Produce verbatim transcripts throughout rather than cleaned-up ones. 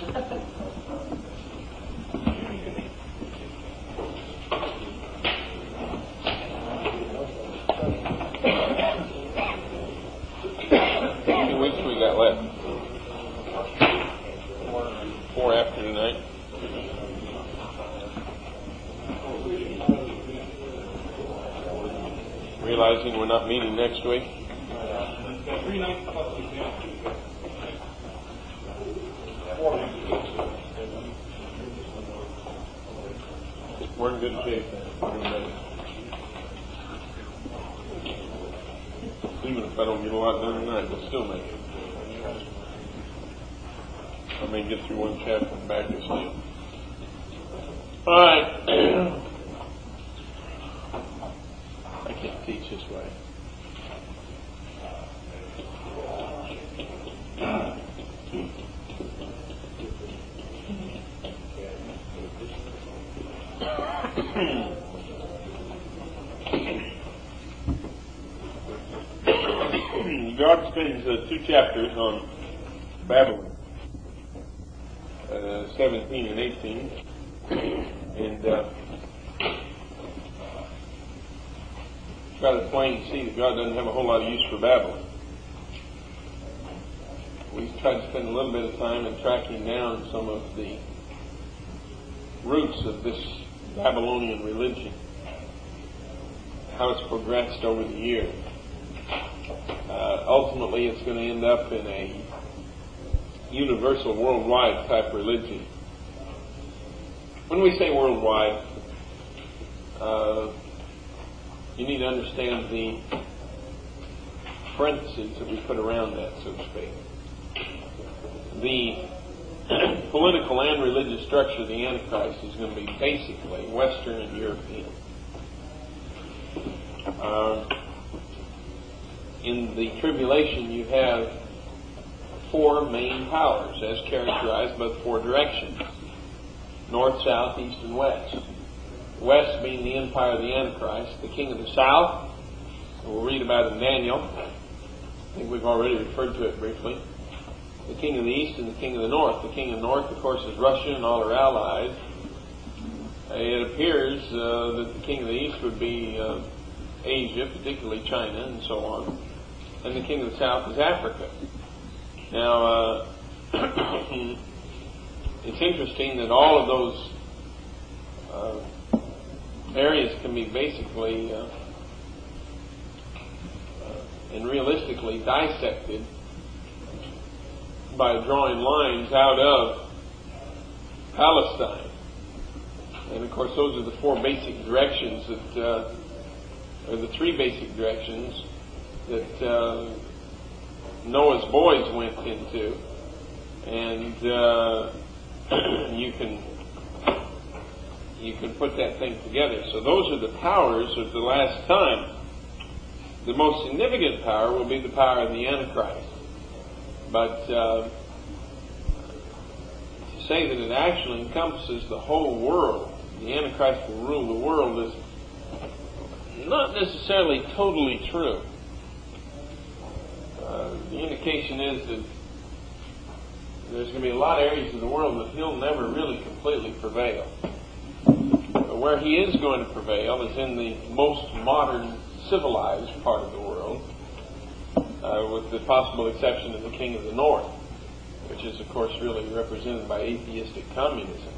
How many weeks we got left? Four after tonight. Realizing we're not meeting next week. Three nights plus We're in good shape. Even if I don't get a lot done tonight, we'll still make it. I may get through one chapter and back to sleep. All right. I can't teach this way. God spends uh, two chapters on Babylon, uh, seventeen and eighteen, and uh, try to plain see that God doesn't have a whole lot of use for Babylon. We tried to spend a little bit of time in tracking down some of the roots of this Babylonian religion, how it's progressed over the years. Uh, ultimately, it's going to end up in a universal, worldwide type religion. When we say worldwide, uh, you need to understand the parentheses that we put around that, so to speak. The political and religious structure of the Antichrist is going to be basically Western and European. Uh, In the tribulation, you have four main powers, as characterized by the four directions: north, south, east, and west. West being the empire of the Antichrist, the king of the south, we'll read about in Daniel. I think we've already referred to it briefly. The king of the east and the king of the north. The king of the north, of course, is Russia and all her allies. It appears uh, that the king of the east would be uh, Asia, particularly China, and so on. And the king of the south is Africa. Now, uh, it's interesting that all of those uh, areas can be basically uh, uh, and realistically dissected by drawing lines out of Palestine. And of course, those are the four basic directions that, uh, or the three basic directions that uh, Noah's boys went into, and uh, you can you can put that thing together. So those are the powers of the last time. The most significant power will be the power of the Antichrist, but uh, to say that it actually encompasses the whole world, the Antichrist will rule the world, is not necessarily totally true. Uh, the indication is that there's going to be a lot of areas of the world that he'll never really completely prevail. But where he is going to prevail is in the most modern, civilized part of the world, uh, with the possible exception of the king of the north, which is, of course, really represented by atheistic communism.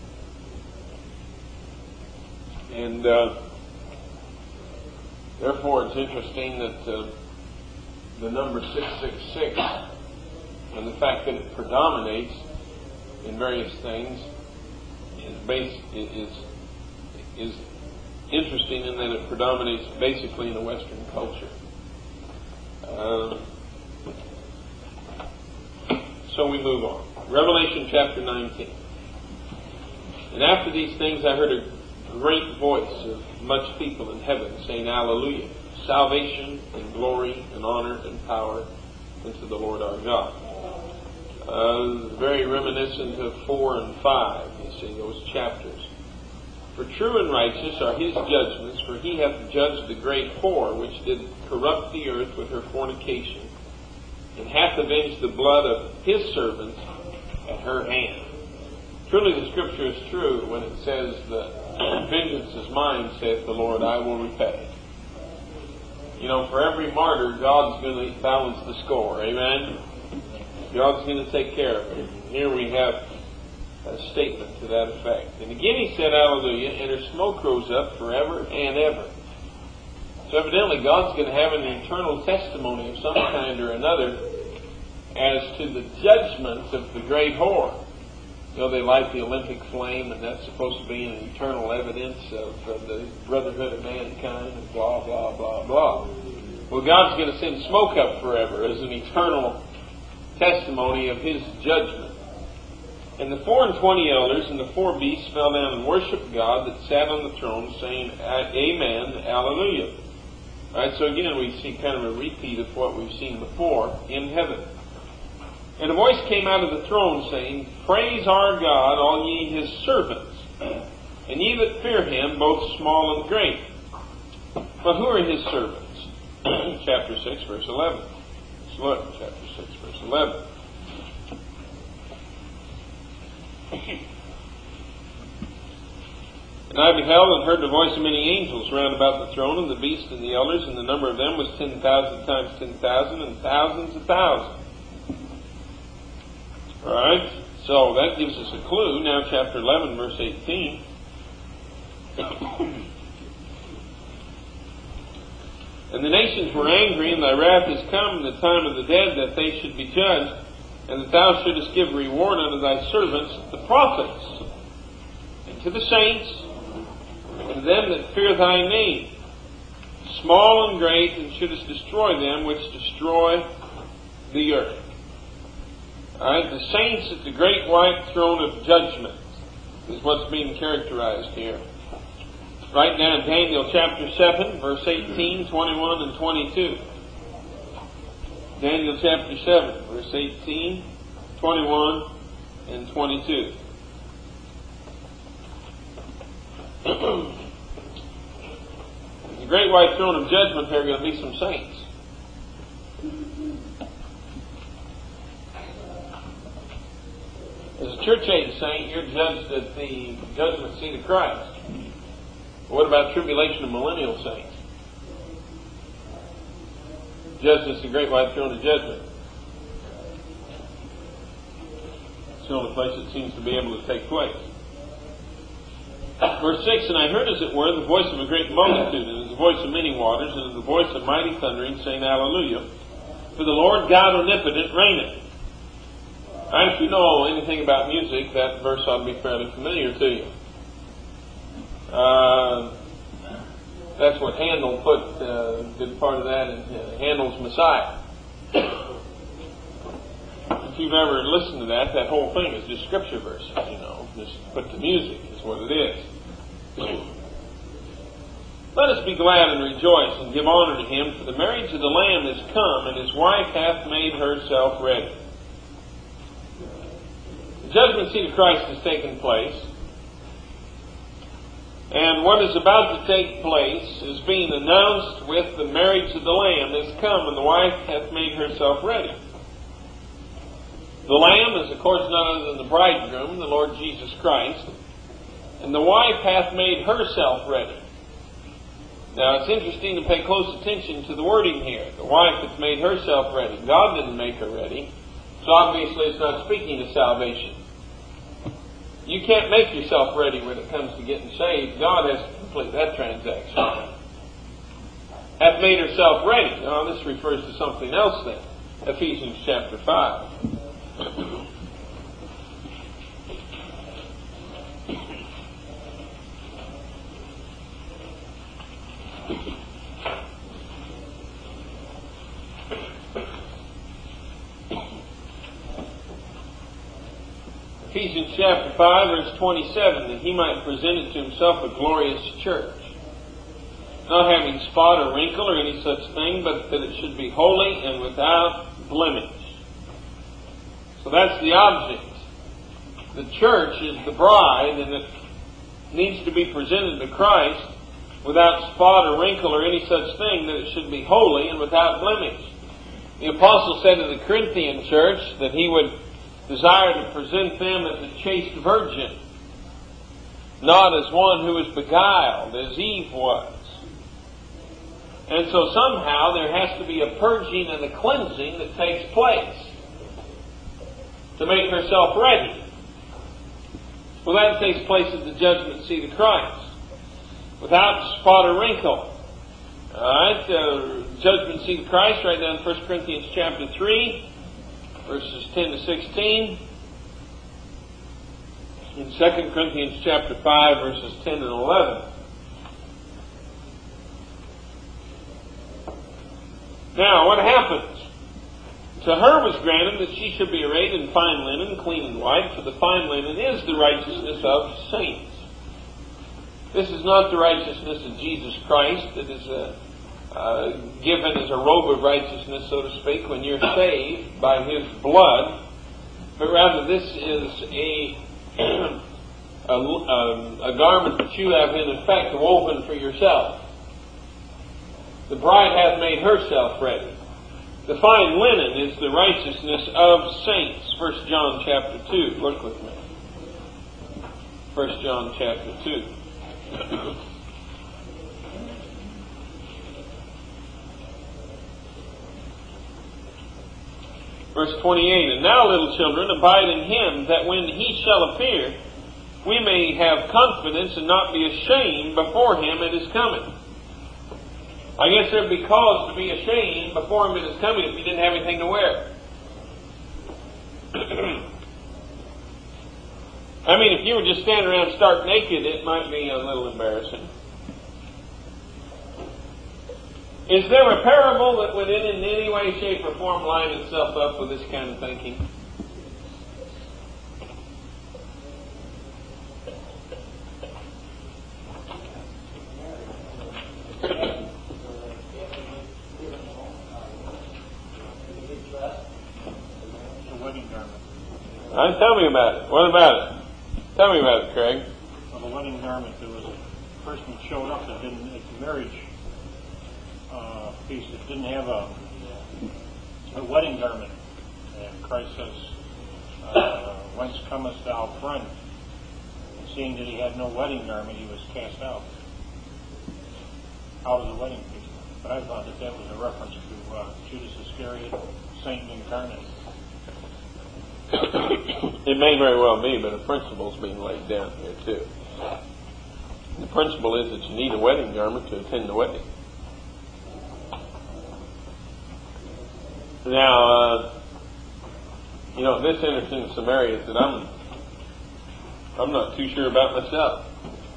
And uh, therefore, it's interesting that uh, the number six six six and the fact that it predominates in various things is base is is interesting in that it predominates basically in the Western culture. Uh, so we move on. Revelation chapter nineteen. And after these things I heard a great voice of much people in heaven saying, Alleluia! Salvation and glory and honor and power unto the Lord our God. Uh, very reminiscent of four and five, you see, those chapters. For true and righteous are his judgments, for he hath judged the great whore, which did corrupt the earth with her fornication, and hath avenged the blood of his servants at her hand. Truly the Scripture is true when it says that vengeance is mine, saith the Lord, I will repay. You know, for every martyr, God's going to balance the score. Amen? God's going to take care of it. Here we have a statement to that effect. And again he said, hallelujah, and her smoke rose up forever and ever. So evidently God's going to have an eternal testimony of some kind or another as to the judgment of the great whore. You know, they light the Olympic flame, and that's supposed to be an eternal evidence of, of the brotherhood of mankind, and blah, blah, blah, blah. Well, God's going to send smoke up forever as an eternal testimony of His judgment. And the four and twenty elders and the four beasts fell down and worshipped God that sat on the throne, saying, Amen, Hallelujah. All right, so again we see kind of a repeat of what we've seen before in heaven. And a voice came out of the throne, saying, Praise our God, all ye His servants, and ye that fear Him, both small and great. But who are His servants? Chapter six, verse eleven. Let's look, chapter six, verse eleven. And I beheld and heard the voice of many angels round about the throne, and the beast and the elders, and the number of them was ten thousand times ten thousand, and thousands of thousands. Alright, so that gives us a clue. Now chapter eleven, verse eighteen. And the nations were angry, and thy wrath is come, in the time of the dead, that they should be judged, and that thou shouldest give reward unto thy servants, the prophets, and to the saints, and them that fear thy name, small and great, and shouldest destroy them which destroy the earth. Alright, the saints at the great white throne of judgment is what's being characterized here. Right now in Daniel chapter seven, verse eighteen, twenty-one, and twenty-two. Daniel chapter seven, verse eighteen, twenty-one, and twenty-two. The great white throne of judgment, there are going to be some saints. As a church age saint, you're judged at the judgment seat of Christ. What about tribulation of millennial saints? Judged as the great white throne of judgment. It's the only place it seems to be able to take place. Verse six, And I heard as it were the voice of a great multitude, and as the voice of many waters, and as the voice of mighty thundering, saying, Hallelujah. For the Lord God omnipotent reigneth. Now, if you know anything about music, that verse ought to be fairly familiar to you. Uh, that's what Handel put, uh, did part of that in uh, Handel's Messiah. If you've ever listened to that, that whole thing is just scripture verses, you know, just put to music is what it is. Let us be glad and rejoice and give honor to Him, for the marriage of the Lamb is come, and His wife hath made herself ready. The judgment seat of Christ has taken place. And what is about to take place is being announced with the marriage of the Lamb is come, and the wife hath made herself ready. The Lamb is, of course, none other than the bridegroom, the Lord Jesus Christ. And the wife hath made herself ready. Now, it's interesting to pay close attention to the wording here. The wife hath made herself ready. God didn't make her ready. So obviously it's not speaking of salvation. You can't make yourself ready when it comes to getting saved. God has to complete that transaction. Hath made herself ready. Now, this refers to something else then. Ephesians chapter five. Ephesians chapter five, verse twenty-seven, that He might present it to Himself a glorious church, not having spot or wrinkle or any such thing, but that it should be holy and without blemish. So that's the object. The church is the bride, and it needs to be presented to Christ without spot or wrinkle or any such thing, that it should be holy and without blemish. The apostle said to the Corinthian church that he would desired to present them as a chaste virgin, not as one who is beguiled, as Eve was. And so somehow there has to be a purging and a cleansing that takes place to make herself ready. Well, that takes place at the judgment seat of Christ, without spot or wrinkle. All right, uh, judgment seat of Christ, right down in First Corinthians chapter three, verses ten to sixteen. In Second Corinthians chapter five, verses ten and eleven. Now, what happens? To her was granted that she should be arrayed in fine linen, clean and white, for the fine linen is the righteousness of saints. This is not the righteousness of Jesus Christ that is uh, uh, given as a robe of righteousness, so to speak, when you're saved by His blood, but rather this is a, a, a, a garment that you have in effect woven for yourself. The bride hath made herself ready. The fine linen is the righteousness of saints. First John chapter two. Look with me. First John chapter two. Verse twenty-eight. And now, little children, abide in Him, that when He shall appear, we may have confidence and not be ashamed before Him at His coming. I guess there'd be cause to be ashamed before Him at His coming if you didn't have anything to wear. I mean, if you were just standing around stark naked, it might be a little embarrassing. Is there a parable that would in any way, shape, or form line itself up with this kind of thinking? Uh, tell me about it. What about it? Tell me about it, Craig. Well, the wedding garment, there was a person that showed up that didn't, at the marriage uh, piece, that didn't have a, a wedding garment. And Christ says, uh, whence comest thou, friend? And seeing that he had no wedding garment, he was cast out. Out of the wedding piece. But I thought that that was a reference to uh, Judas Iscariot, Saint incarnate. It may very well be, but a principle is being laid down here too. The principle is that you need a wedding garment to attend the wedding. Now, uh, you know, this enters into some areas that I'm, I'm not too sure about myself.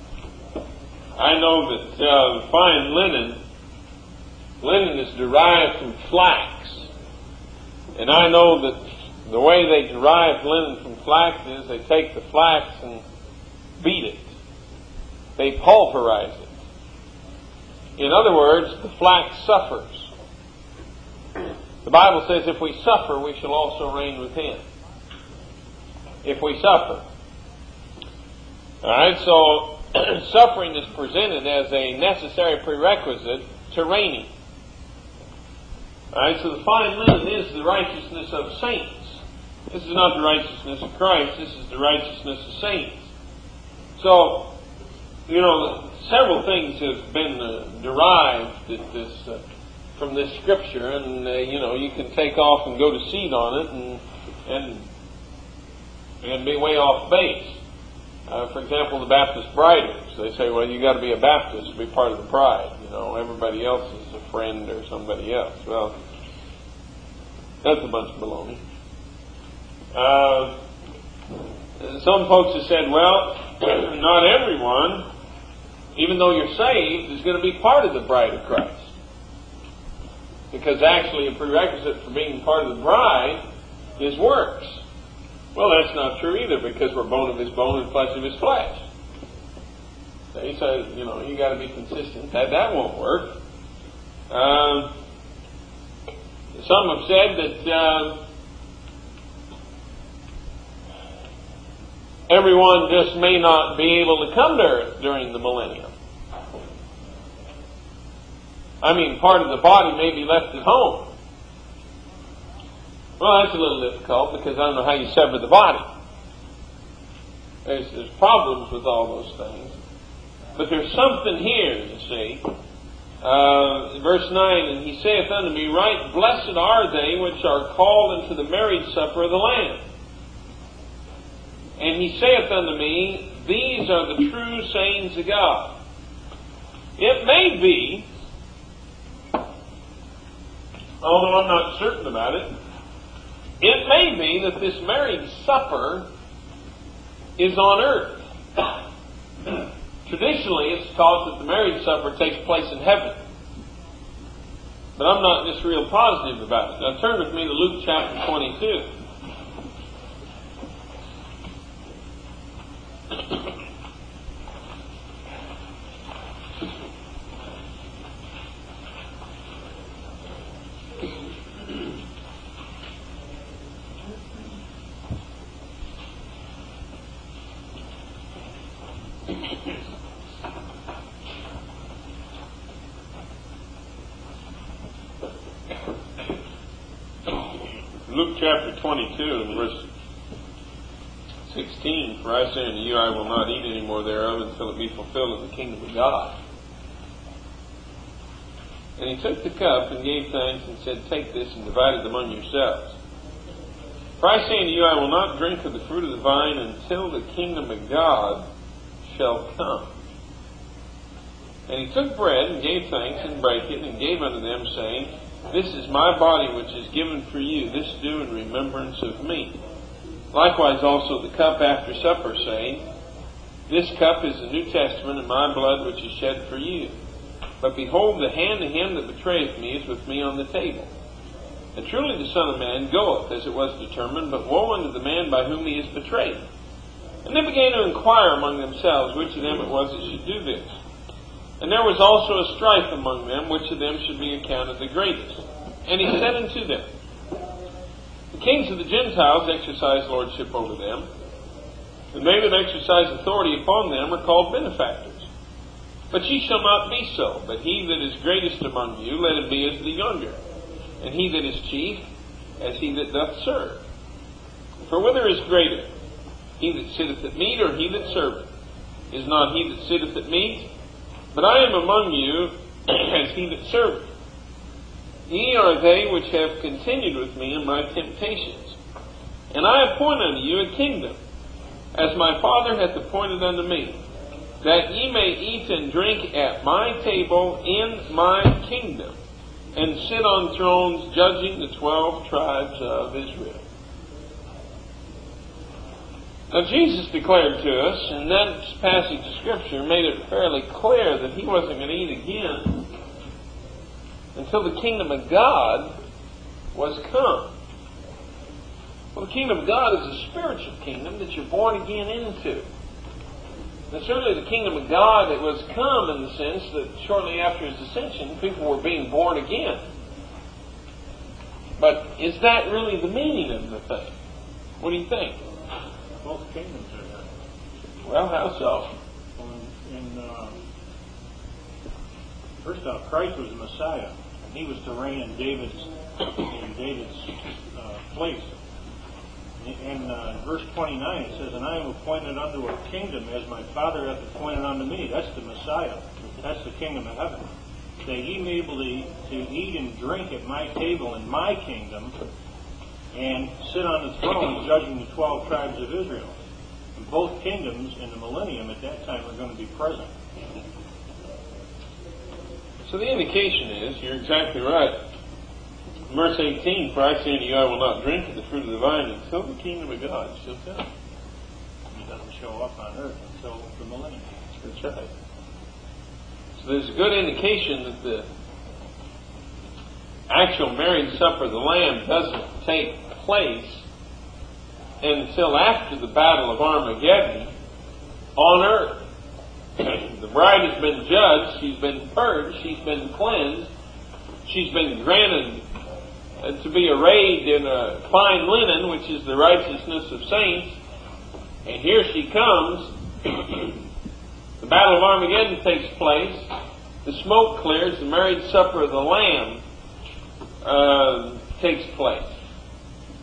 I know that uh, fine linen, linen is derived from flax, and I know that the way they derive linen from flax is they take the flax and beat it. They pulverize it. In other words, the flax suffers. The Bible says if we suffer, we shall also reign with Him. If we suffer. Alright, so suffering is presented as a necessary prerequisite to reigning. Alright, so the fine linen is the righteousness of saints. This is not the righteousness of Christ. This is the righteousness of saints. So, you know, several things have been uh, derived at this, uh, from this scripture, and uh, you know, you can take off and go to seed on it, and and and be way off base. Uh, for example, the Baptist briders, they say, well, you got to be a Baptist to be part of the bride. You know, everybody else is a friend or somebody else. Well, that's a bunch of baloney. Uh, some folks have said, well, not everyone, even though you're saved, is going to be part of the bride of Christ. Because actually a prerequisite for being part of the bride is works. Well, that's not true either, because we're bone of His bone and flesh of His flesh. So he says, you know, you got to be consistent. That that won't work. Uh, some have said that uh, everyone just may not be able to come to earth during the millennium. I mean, part of the body may be left at home. Well, that's a little difficult because I don't know how you sever the body. There's, there's problems with all those things. But there's something here, you see. Uh, verse nine, and he saith unto me, right blessed are they which are called into the marriage supper of the Lamb. And he saith unto me, these are the true sayings of God. It may be, although I'm not certain about it, it may be that this marriage supper is on earth. Traditionally, it's taught that the marriage supper takes place in heaven. But I'm not just real positive about it. Now turn with me to Luke chapter twenty-two. Luke chapter twenty-two and verse sixteen, for I say unto you, I will not eat any more thereof until it be fulfilled in the kingdom of God. And he took the cup and gave thanks and said, take this and divide it among yourselves. For I say unto you, I will not drink of the fruit of the vine until the kingdom of God shall come. And he took bread and gave thanks and brake it and gave unto them, saying, this is my body which is given for you. This do in remembrance of me. Likewise also the cup after supper, saying, this cup is the New Testament in my blood which is shed for you. But behold, the hand of him that betrayeth me is with me on the table. And truly the Son of Man goeth, as it was determined, but woe unto the man by whom he is betrayed. And they began to inquire among themselves which of them it was that should do this. And there was also a strife among them, which of them should be accounted the greatest. And he said unto them, the kings of the Gentiles exercise lordship over them, and they that exercise authority upon them are called benefactors. But ye shall not be so, but he that is greatest among you, let him be as the younger, and he that is chief, as he that doth serve. For whether is greater, he that sitteth at meat, or he that serveth? Is not he that sitteth at meat? But I am among you as he that serveth. Ye are they which have continued with me in my temptations. And I appoint unto you a kingdom, as my Father hath appointed unto me, that ye may eat and drink at my table in my kingdom, and sit on thrones judging the twelve tribes of Israel. Now Jesus declared to us, and that passage of Scripture made it fairly clear that he wasn't going to eat again until the kingdom of God was come. Well, the kingdom of God is a spiritual kingdom that you're born again into. And certainly the kingdom of God it was come in the sense that shortly after his ascension, people were being born again. But is that really the meaning of the thing? What do you think? Both kingdoms are there. Well, how so? Well, in, in, uh, first off, Christ was the Messiah, and he was to reign in David's in David's uh, place. In uh, verse twenty-nine, it says, and I am appointed unto a kingdom as my Father hath appointed unto me. That's the Messiah. That's the kingdom of heaven. That ye may be able to, to eat and drink at my table in my kingdom, and sit on the throne judging the twelve tribes of Israel. And both kingdoms in the millennium at that time are going to be present. So the indication is, you're exactly right. Verse eighteen, for I say unto you, I will not drink of the fruit of the vine until the kingdom of God shall come. He doesn't show up on earth until the millennium. That's right. So there's a good indication that the actual marriage supper of the Lamb doesn't take place until after the battle of Armageddon on earth. The bride has been judged, she's been purged, she's been cleansed, she's been granted to be arrayed in a fine linen, which is the righteousness of saints, and here she comes. The battle of Armageddon takes place, the smoke clears, the marriage supper of the Lamb uh, takes place.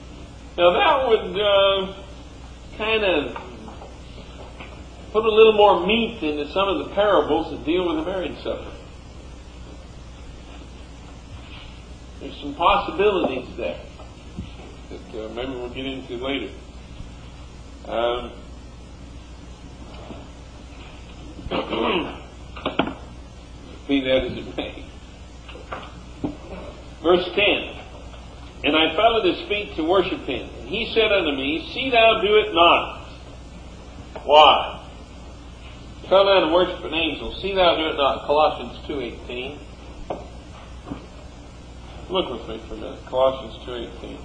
Now that would uh, kind of put a little more meat into some of the parables that deal with the marriage supper. There's some possibilities there that uh, maybe we'll get into later. Um, be that as it may. Verse ten. And I fell at his feet to worship him. And he said unto me, See thou do it not. Why? Fell down and worship an angel. See thou do it not. Colossians two eighteen. Look with me for a minute. Colossians two eighteen.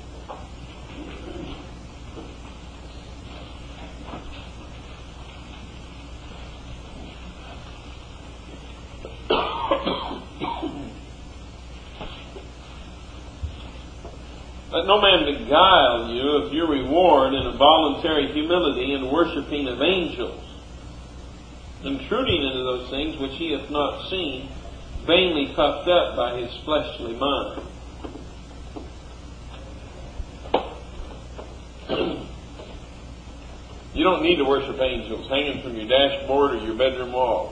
Let no man beguile you of your reward in a voluntary humility and worshipping of angels, intruding into those things which he hath not seen, vainly puffed up by his fleshly mind. You don't need to worship angels hanging from your dashboard or your bedroom wall.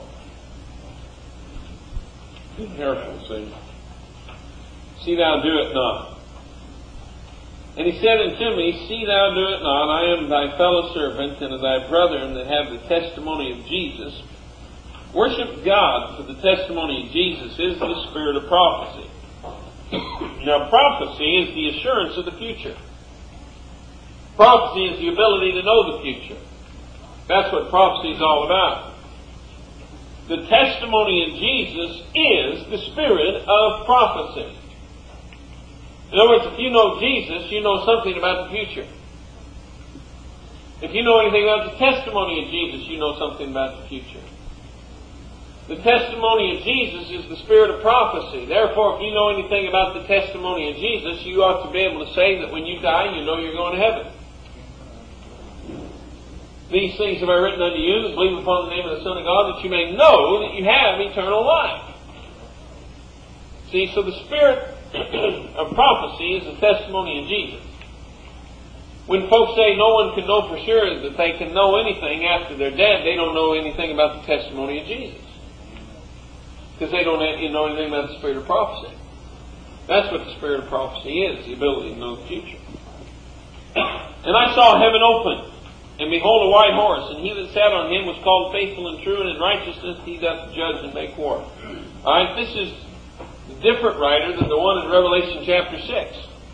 Be careful, see. See thou do it not. And he said unto me, See thou do it not. I am thy fellow servant and of thy brethren that have the testimony of Jesus. Worship God, for the testimony of Jesus is the spirit of prophecy. Now, prophecy is the assurance of the future. Prophecy is the ability to know the future. That's what prophecy is all about. The testimony of Jesus is the spirit of prophecy. In other words, if you know Jesus, you know something about the future. If you know anything about the testimony of Jesus, you know something about the future. The testimony of Jesus is the spirit of prophecy. Therefore, if you know anything about the testimony of Jesus, you ought to be able to say that when you die, you know you're going to heaven. These things have I written unto you that believe upon the name of the Son of God, that you may know that you have eternal life. See, so the spirit of prophecy is the testimony of Jesus. When folks say no one can know for sure that they can know anything after they're dead, they don't know anything about the testimony of Jesus. Because they don't know anything about the spirit of prophecy. That's what the spirit of prophecy is, the ability to know the future. And I saw heaven open, and behold a white horse, and he that sat on him was called Faithful and True, and in righteousness he doth judge and make war. Alright, this is a different writer than the one in Revelation chapter six.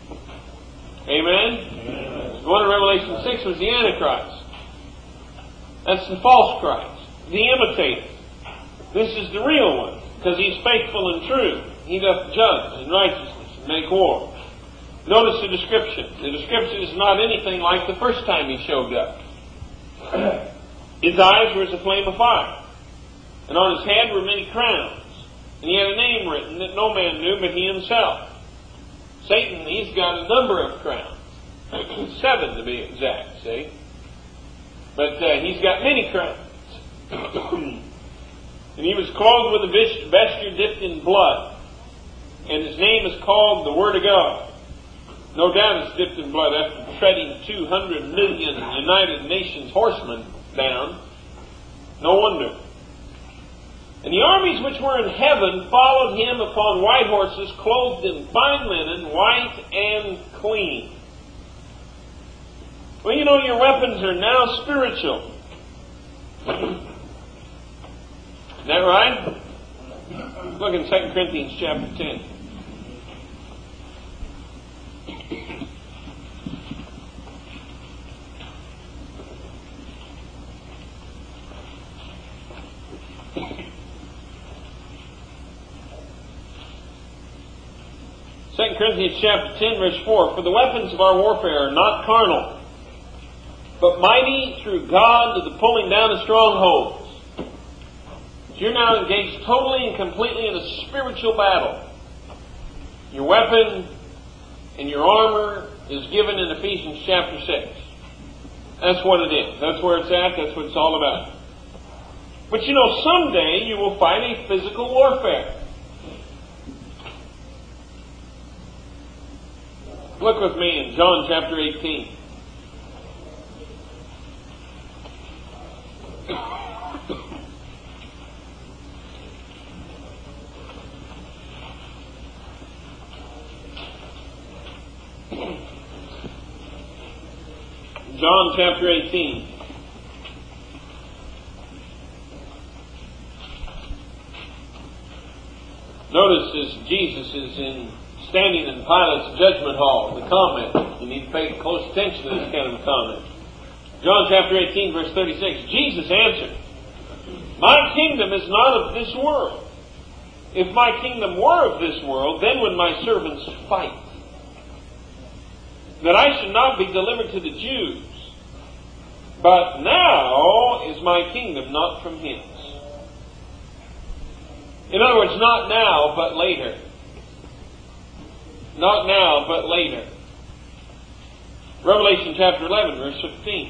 Amen? Amen. The one in Revelation six was the Antichrist. That's the false Christ, the imitator. This is the real one, because he's faithful and true. He doth judge in righteousness and make war. Notice the description. The description is not anything like the first time he showed up. His eyes were as a flame of fire, and on his head were many crowns, and he had a name written that no man knew but he himself. Satan, he's got a number of crowns. Seven to be exact, see? But uh, he's got many crowns. And he was clothed with a vesture dipped in blood. And his name is called the Word of God. No doubt it's dipped in blood after treading two hundred million United Nations horsemen down. No wonder. And the armies which were in heaven followed him upon white horses, clothed in fine linen, white and clean. Well, you know, your weapons are now spiritual. Is that right? Look in Second Corinthians chapter ten. Second Corinthians chapter ten, verse four. For the weapons of our warfare are not carnal, but mighty through God to the pulling down of strongholds. So you're now engaged totally and completely in a spiritual battle. Your weapon and your armor is given in Ephesians chapter six. That's what it is. That's where it's at. That's what it's all about. But you know, someday you will fight a physical warfare. Look with me in John chapter eighteen. John chapter eighteen. Notice as Jesus is in standing in Pilate's judgment hall, the comment. You need to pay close attention to this kind of a comment. John chapter eighteen, verse thirty-six. Jesus answered, "My kingdom is not of this world. If my kingdom were of this world, then would my servants fight, that I should not be delivered to the Jews. But now is my kingdom not from hence." In other words, not now, but later. Not now, but later. Revelation chapter eleven, verse fifteen.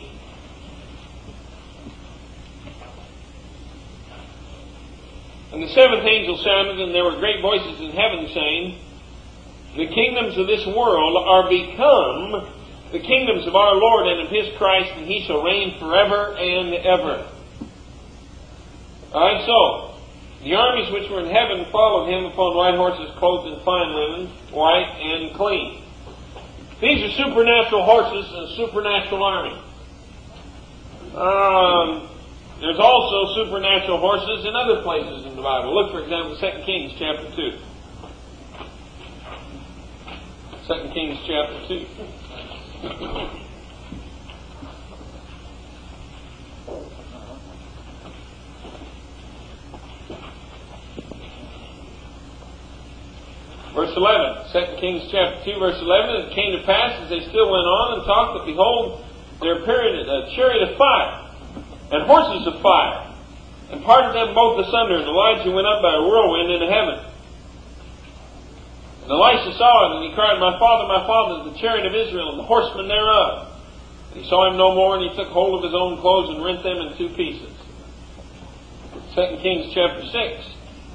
"And the seventh angel sounded, and there were great voices in heaven saying, The kingdoms of this world are become the kingdoms of our Lord and of his Christ, and he shall reign forever and ever." Alright, so, the armies which were in heaven followed him upon white horses clothed in fine linen, white and clean. These are supernatural horses and a supernatural army. Um, there's also supernatural horses in other places in the Bible. Look, for example, Second Kings chapter two. Second Kings chapter two. Verse eleven, Second Kings chapter two, verse eleven, "And it came to pass, as they still went on and talked, that behold, there appeared a chariot of fire, and horses of fire, and parted them both asunder, and Elijah went up by a whirlwind into heaven. And Elisha saw it, and he cried, My father, my father, the chariot of Israel, and the horsemen thereof. And he saw him no more, and he took hold of his own clothes, and rent them in two pieces." Second Kings chapter six.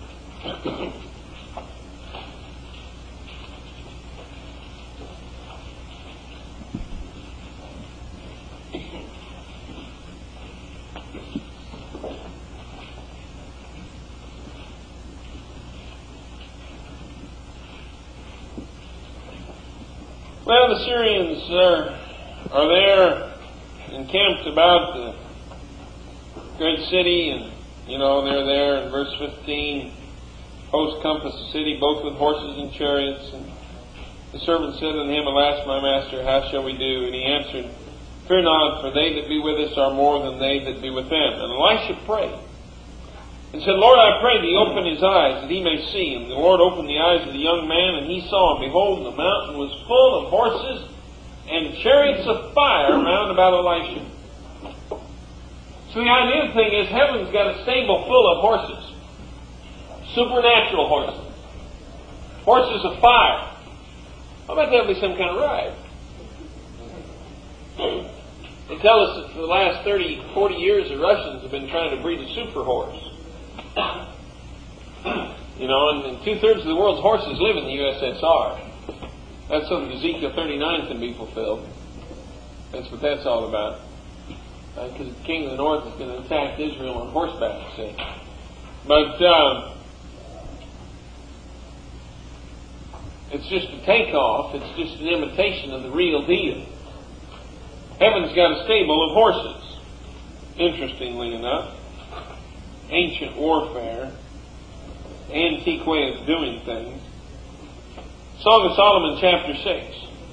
Well, the Syrians are, are there encamped about the great city, and, you know, they're there in verse fifteen. "Hosts compass the city, both with horses and chariots. And the servant said unto him, Alas, my master, how shall we do? And he answered, Fear not, for they that be with us are more than they that be with them. And Elisha prayed, and said, Lord, I pray thee, open his eyes, that he may see. And the Lord opened the eyes of the young man, and he saw, and behold, the mountain was full of horses and chariots of fire round about Elisha. So the idea of the thing is, heaven's got a stable full of horses. Supernatural horses. Horses of fire. How about that'll be some kind of ride? They tell us that for the last thirty, forty years, the Russians have been trying to breed a super horse. You know, and, and two-thirds of the world's horses live in the U S S R. That's so that Ezekiel thirty-nine can be fulfilled. That's what that's all about. Because uh, the king of the north is going to attack Israel on horseback, see. But um, it's just a takeoff. It's just an imitation of the real deal. Heaven's got a stable of horses. Interestingly enough, ancient warfare, antique way of doing things. Song of Solomon chapter six.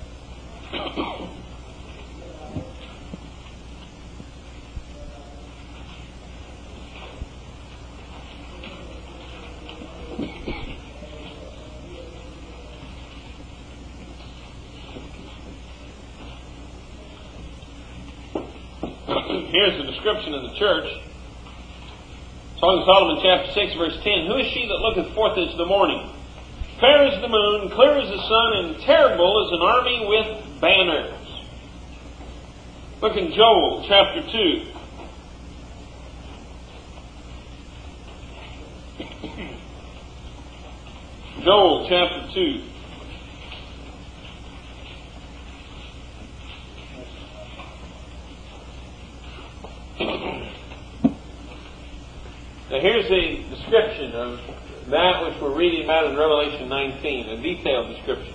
Here's the description of the church. Song of Solomon chapter six, verse ten. Who is she that looketh forth as the morning? Fair as the moon, clear as the sun, and terrible as an army with banners. Look in Joel chapter two. Joel chapter two. Now here's a description of that which we're reading about in Revelation nineteen, a detailed description.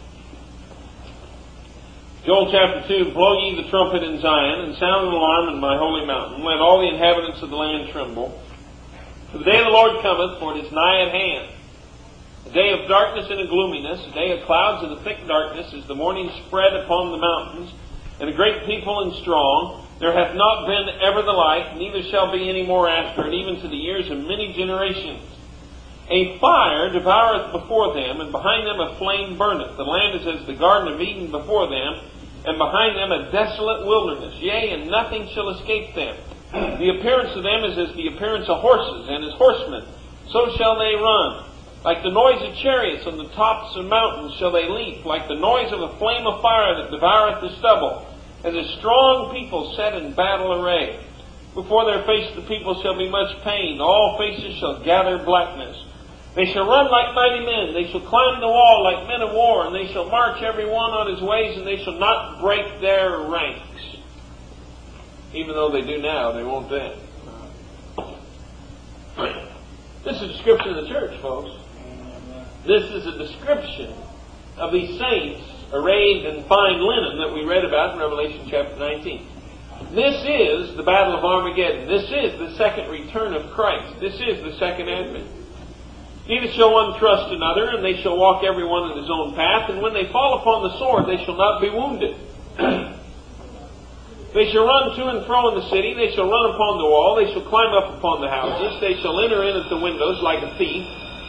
Joel chapter two, blow ye the trumpet in Zion, and sound an alarm in my holy mountain. Let all the inhabitants of the land tremble. For the day of the Lord cometh, for it is nigh at hand. A day of darkness and of gloominess, a day of clouds and of thick darkness, as the morning spread upon the mountains, and a great people and strong. There hath not been ever the like, neither shall be any more after it, even to the years of many generations. A fire devoureth before them, and behind them a flame burneth. The land is as the Garden of Eden before them, and behind them a desolate wilderness. Yea, and nothing shall escape them. The appearance of them is as the appearance of horses, and as horsemen. So shall they run. Like the noise of chariots on the tops of mountains shall they leap, like the noise of a flame of fire that devoureth the stubble, as a strong people set in battle array. Before their face the people shall be much pained, all faces shall gather blackness. They shall run like mighty men, they shall climb the wall like men of war, and they shall march every one on his ways, and they shall not break their ranks. Even though they do now, they won't then. This is a description of the church, folks. This is a description of these saints arrayed in fine linen that we read about in Revelation chapter nineteen. This is the battle of Armageddon. This is the second return of Christ. This is the second advent. Neither shall one trust another, and they shall walk every one in his own path, and when they fall upon the sword, they shall not be wounded. They shall run to and fro in the city, they shall run upon the wall, they shall climb up upon the houses, they shall enter in at the windows like a thief.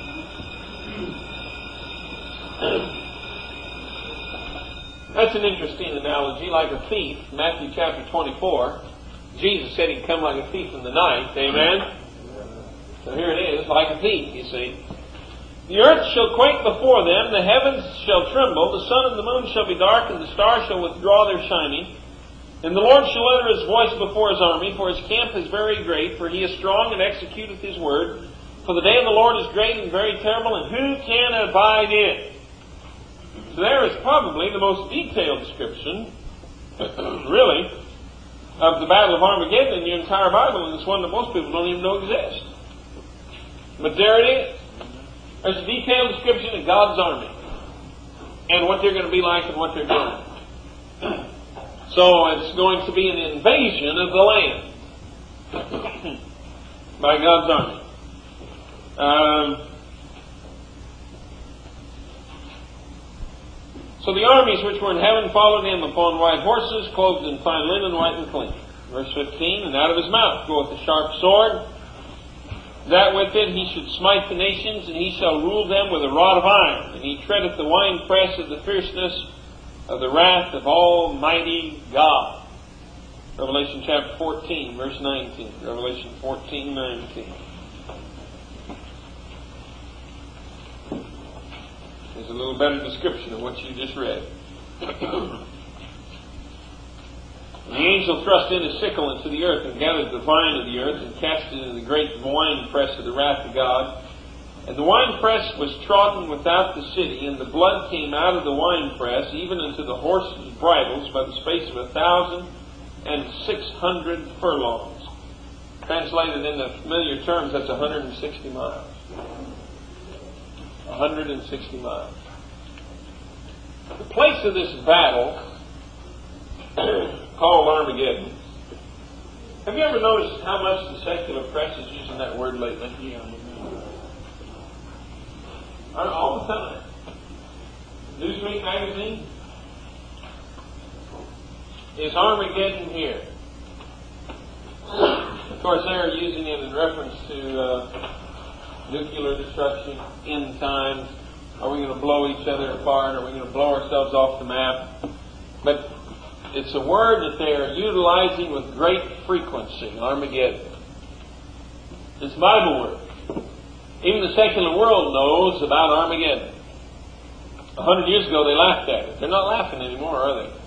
That's an interesting analogy, like a thief. Matthew chapter twenty-four, Jesus said he'd come like a thief in the night. Amen? So here it is, like a thief, you see. The earth shall quake before them, the heavens shall tremble, the sun and the moon shall be dark, and the stars shall withdraw their shining. And the Lord shall utter his voice before his army, for his camp is very great, for he is strong and executeth his word. For the day of the Lord is great and very terrible, and who can abide it? So there is probably the most detailed description, really, of the Battle of Armageddon in the entire Bible, and it's one that most people don't even know exists. But there it is. There's a detailed description of God's army, and what they're going to be like and what they're doing. So it's going to be an invasion of the land by God's army. Um, so the armies which were in heaven followed him upon white horses, clothed in fine linen, white and clean. Verse fifteen, and out of his mouth goeth a sharp sword, that with it he should smite the nations, and he shall rule them with a rod of iron. And he treadeth the winepress of the fierceness of the wrath of Almighty God. Revelation chapter fourteen, verse nineteen. Revelation fourteen, nineteen. There's a little better description of what you just read. The angel thrust in his sickle into the earth, and gathered the vine of the earth, and cast it into the great winepress of the wrath of God. And the winepress was trodden without the city, and the blood came out of the winepress, even unto the horses' bridles, by the space of a thousand and six hundred furlongs. Translated into familiar terms, that's one hundred sixty miles. one hundred sixty miles. The place of this battle, called Armageddon. Have you ever noticed how much the secular press is using that word lately? Yeah. All the time. Newsweek magazine, is Armageddon here? Of course, they're using it in reference to uh, nuclear destruction, end times. Are we going to blow each other apart? Are we going to blow ourselves off the map? But it's a word that they are utilizing with great frequency, Armageddon. It's a Bible word. Even the secular world knows about Armageddon. A hundred years ago they laughed at it. They're not laughing anymore, are they?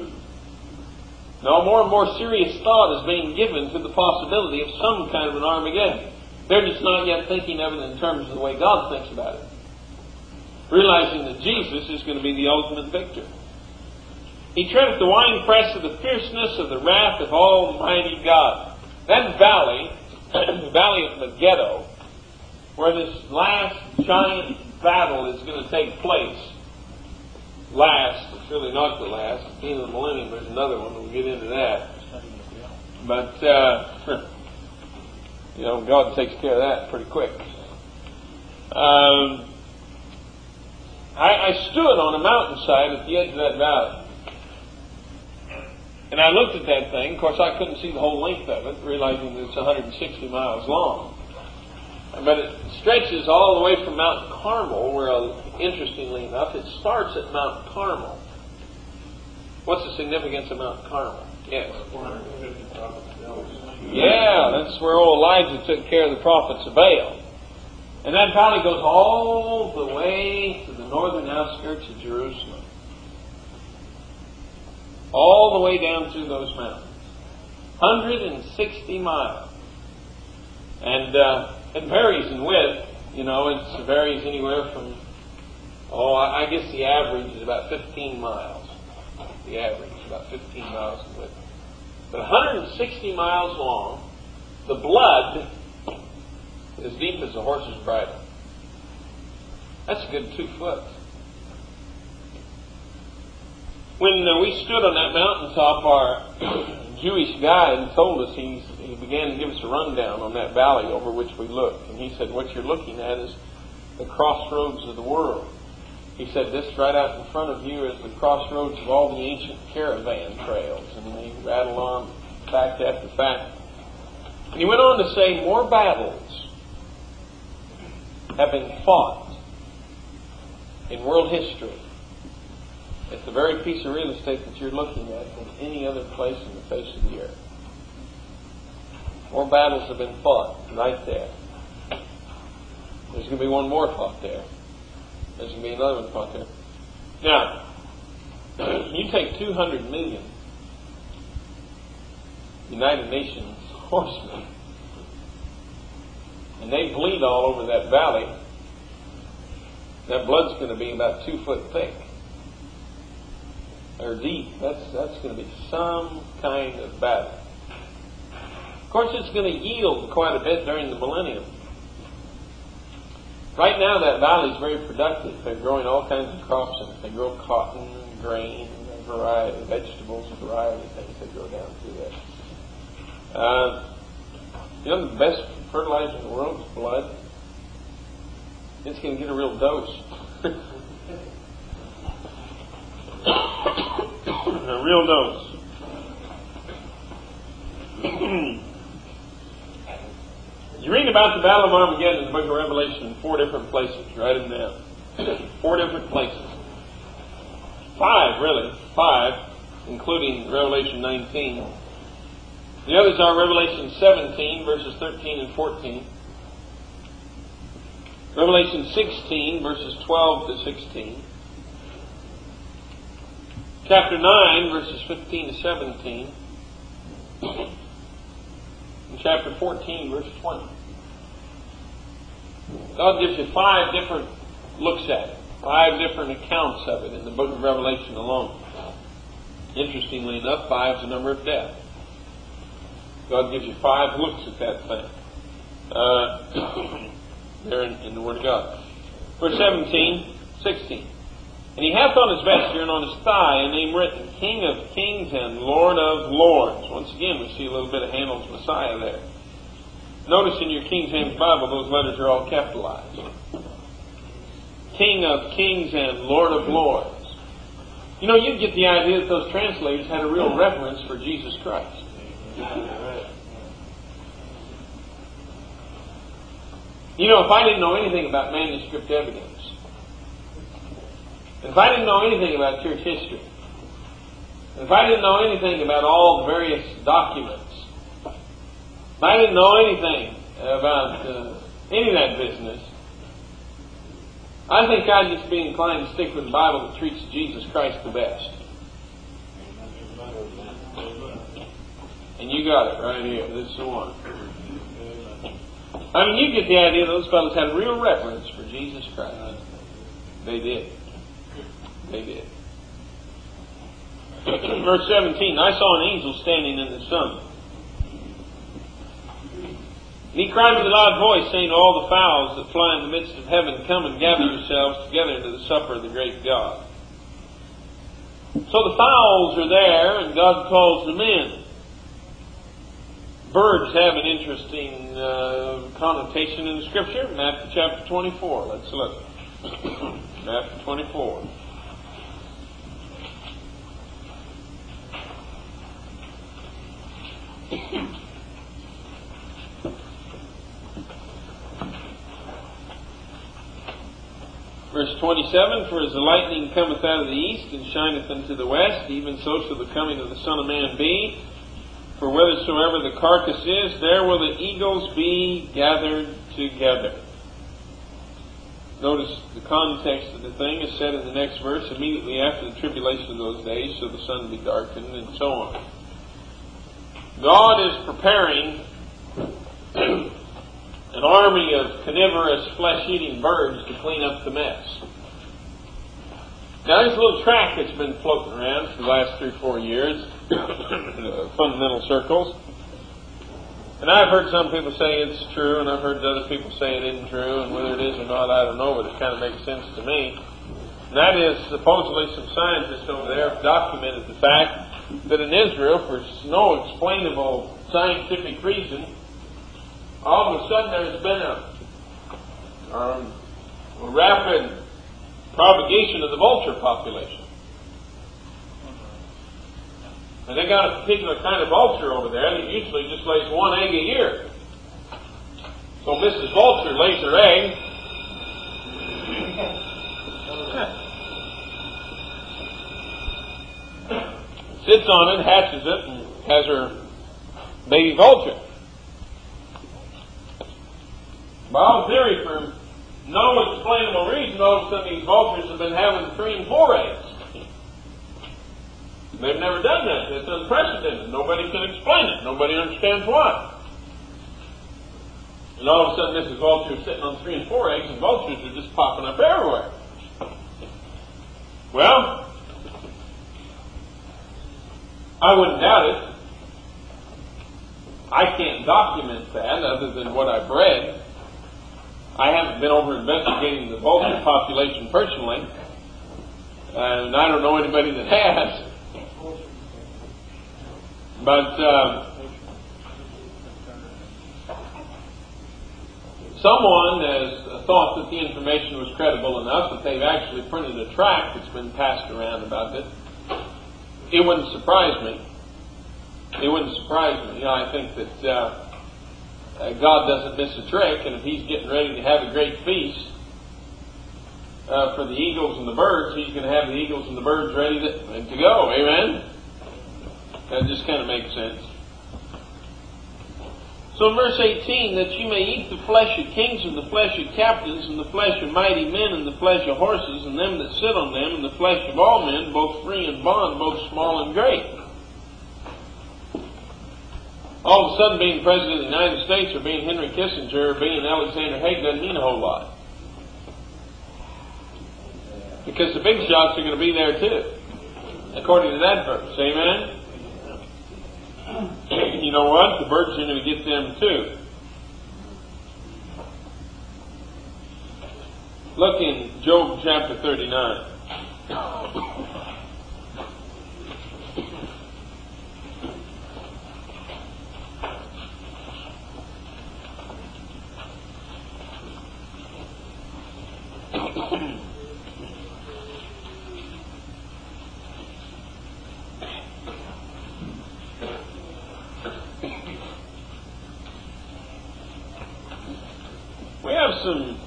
No, more and more serious thought is being given to the possibility of some kind of an Armageddon. They're just not yet thinking of it in terms of the way God thinks about it. Realizing that Jesus is going to be the ultimate victor. He treadeth the winepress of the fierceness of the wrath of Almighty God. That valley the Valley of Megiddo, where this last giant battle is going to take place. Last, it's really not the last. At the end of the millennium, there's another one. We'll get into that. But, uh, you know, God takes care of that pretty quick. Um, I, I stood on a mountainside at the edge of that valley. And I looked at that thing. Of course, I couldn't see the whole length of it, realizing that it's one hundred sixty miles long. But it stretches all the way from Mount Carmel, where, uh, interestingly enough, it starts at Mount Carmel. What's the significance of Mount Carmel? Yes. Yeah, that's where old Elijah took care of the prophets of Baal. And that valley goes all the way to the northern outskirts of Jerusalem. All the way down through those mountains. one hundred sixty miles. And uh, it varies in width. You know, it varies anywhere from, oh, I guess the average is about fifteen miles. The average is about fifteen miles in width. But one hundred sixty miles long, the blood as deep as a horse's bridle. That's a good two foot. When uh, we stood on that mountaintop, our Jewish guide told us, he, he began to give us a rundown on that valley over which we looked. And he said, what you're looking at is the crossroads of the world. He said, this right out in front of you is the crossroads of all the ancient caravan trails. And they rattle on fact after fact. And he went on to say, more battles have been fought in world history at the very piece of real estate that you're looking at than any other place in the face of the earth. More battles have been fought right there. There's going to be one more fought there. There's going to be another one fought there. Now, you take two hundred million United Nations horsemen, and they bleed all over that valley. That blood's going to be about two foot thick. Or deep. That's, that's going to be some kind of battle. Of course, it's going to yield quite a bit during the millennium. Right now, that valley is very productive. They're growing all kinds of crops in it. They grow cotton, grain, a variety of vegetables, a variety of things they grow down through there. Uh, you know, the best fertilizer in the world is blood. It's going to get a real dose. A real dose. You read about the Battle of Armageddon in the book of Revelation in four different places. Write them down. Four different places. Five, really. Five, including Revelation nineteen. The others are Revelation seventeen, verses thirteen and fourteen. Revelation sixteen, verses twelve to sixteen. Chapter nine, verses fifteen to seventeen. And chapter fourteen, verse twenty. God gives you five different looks at it. Five different accounts of it in the book of Revelation alone. Interestingly enough, five is the number of death. God gives you five looks at that thing. Uh, there in, in the Word of God. Verse seventeen, sixteen. And he hath on his vesture and on his thigh a name written, King of Kings and Lord of Lords. Once again, we see a little bit of Handel's Messiah there. Notice in your King James Bible, those letters are all capitalized. King of Kings and Lord of Lords. You know, you get the idea that those translators had a real reverence for Jesus Christ. You know, if I didn't know anything about manuscript evidence, if I didn't know anything about church history, if I didn't know anything about all the various documents, if I didn't know anything about uh, any of that business, I think I'd just be inclined to stick with the Bible that treats Jesus Christ the best. And you got it right here. This is the one. I mean, you get the idea those fellows had real reverence for Jesus Christ. They did. They did. Verse seventeen, I saw an angel standing in the sun, And he cried with a loud voice, saying to all the fowls that fly in the midst of heaven, come and gather yourselves together to the supper of the great God. So the fowls are there, and God calls them in. Birds have an interesting uh, connotation in the Scripture. Matthew chapter twenty-four. Let's look. Matthew twenty-four. Verse twenty-seven, for as the lightning cometh out of the east, and shineth unto the west, even so shall the coming of the Son of Man be. For whithersoever the carcass is, there will the eagles be gathered together. Notice the context of the thing is said in the next verse, immediately after the tribulation of those days, shall the sun be darkened, and so on. God is preparing an army of carnivorous, flesh-eating birds to clean up the mess. Now, there's a little track that's been floating around for the last three, four years, fundamental circles. And I've heard some people say it's true, and I've heard other people say it isn't true, and whether it is or not, I don't know, but it kind of makes sense to me. And that is, supposedly some scientists over there have documented the fact that in Israel, for no explainable scientific reason, all of a sudden there's been a, um, a rapid propagation of the vulture population. And they got a particular kind of vulture over there that usually just lays one egg a year. So Missus Vulture lays her egg. Sits on it, hatches it, and has her baby vulture. By all theory, for no explainable reason, all of a sudden these vultures have been having three and four eggs. They've never done that. It's unprecedented. Nobody can explain it. Nobody understands why. And all of a sudden Missus Vulture is sitting on three and four eggs, and vultures are just popping up everywhere. Well, I wouldn't doubt it. I can't document that other than what I've read. I haven't been over investigating the vulture population personally, and I don't know anybody that has. But uh, someone has thought that the information was credible enough that they've actually printed a tract that's been passed around about it. It wouldn't surprise me. It wouldn't surprise me. You know, I think that uh, uh, God doesn't miss a trick, and if He's getting ready to have a great feast uh, for the eagles and the birds, He's going to have the eagles and the birds ready to, to go. Amen? That just kind of makes sense. So in verse eighteen, that you may eat the flesh of kings and the flesh of captains and the flesh of mighty men and the flesh of horses and them that sit on them and the flesh of all men, both free and bond, both small and great. All of a sudden being President of the United States or being Henry Kissinger or being Alexander Haig doesn't mean a whole lot. Because the big shots are going to be there too, according to that verse. Amen? You know what? The birds are going to get them too. Look in Job chapter thirty-nine. We have some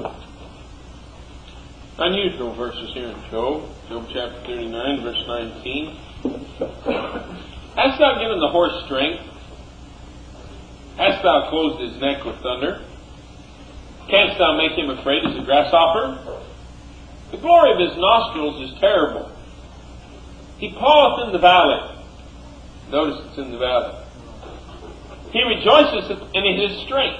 unusual verses here in Job. Job chapter thirty-nine, verse nineteen. Hast thou given the horse strength? Hast thou closed his neck with thunder? Canst thou make him afraid as a grasshopper? The glory of his nostrils is terrible. He paweth in the valley. Notice it's in the valley. He rejoiceth in his strength.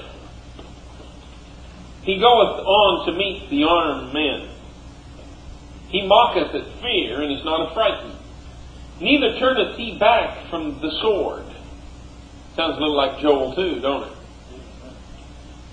He goeth on to meet the armed men. He mocketh at fear, and is not affrighted. Neither turneth he back from the sword. Sounds a little like Joel too, don't it?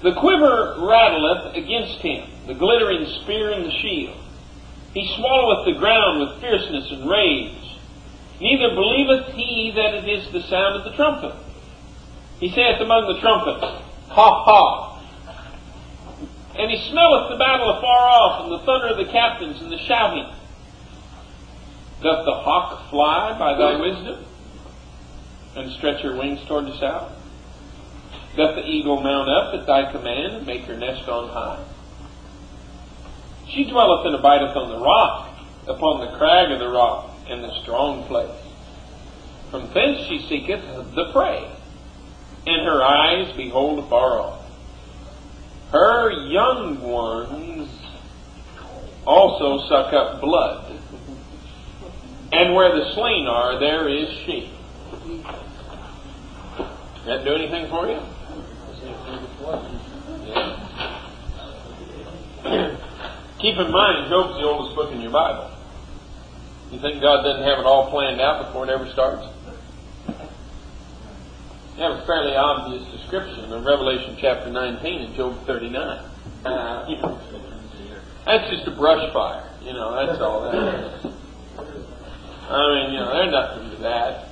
The quiver rattleth against him, the glittering spear and the shield. He swalloweth the ground with fierceness and rage. Neither believeth he that it is the sound of the trumpet. He saith among the trumpets, Ha, ha! And he smelleth the battle afar off, and the thunder of the captains, and the shouting. Doth the hawk fly by thy wisdom, and stretch her wings toward the south? Doth the eagle mount up at thy command, and make her nest on high? She dwelleth and abideth on the rock, upon the crag of the rock, and the strong place. From thence she seeketh the prey, and her eyes behold afar off. Her young ones also suck up blood, and where the slain are, there is she. That do anything for you? Yeah. Keep in mind, Job's the oldest book in your Bible. You think God doesn't have it all planned out before it ever starts? You have a fairly obvious description of Revelation chapter nineteen and Job thirty-nine. Uh, you know, that's just a brush fire. You know, that's all that is. I mean, you know, there's nothing to that.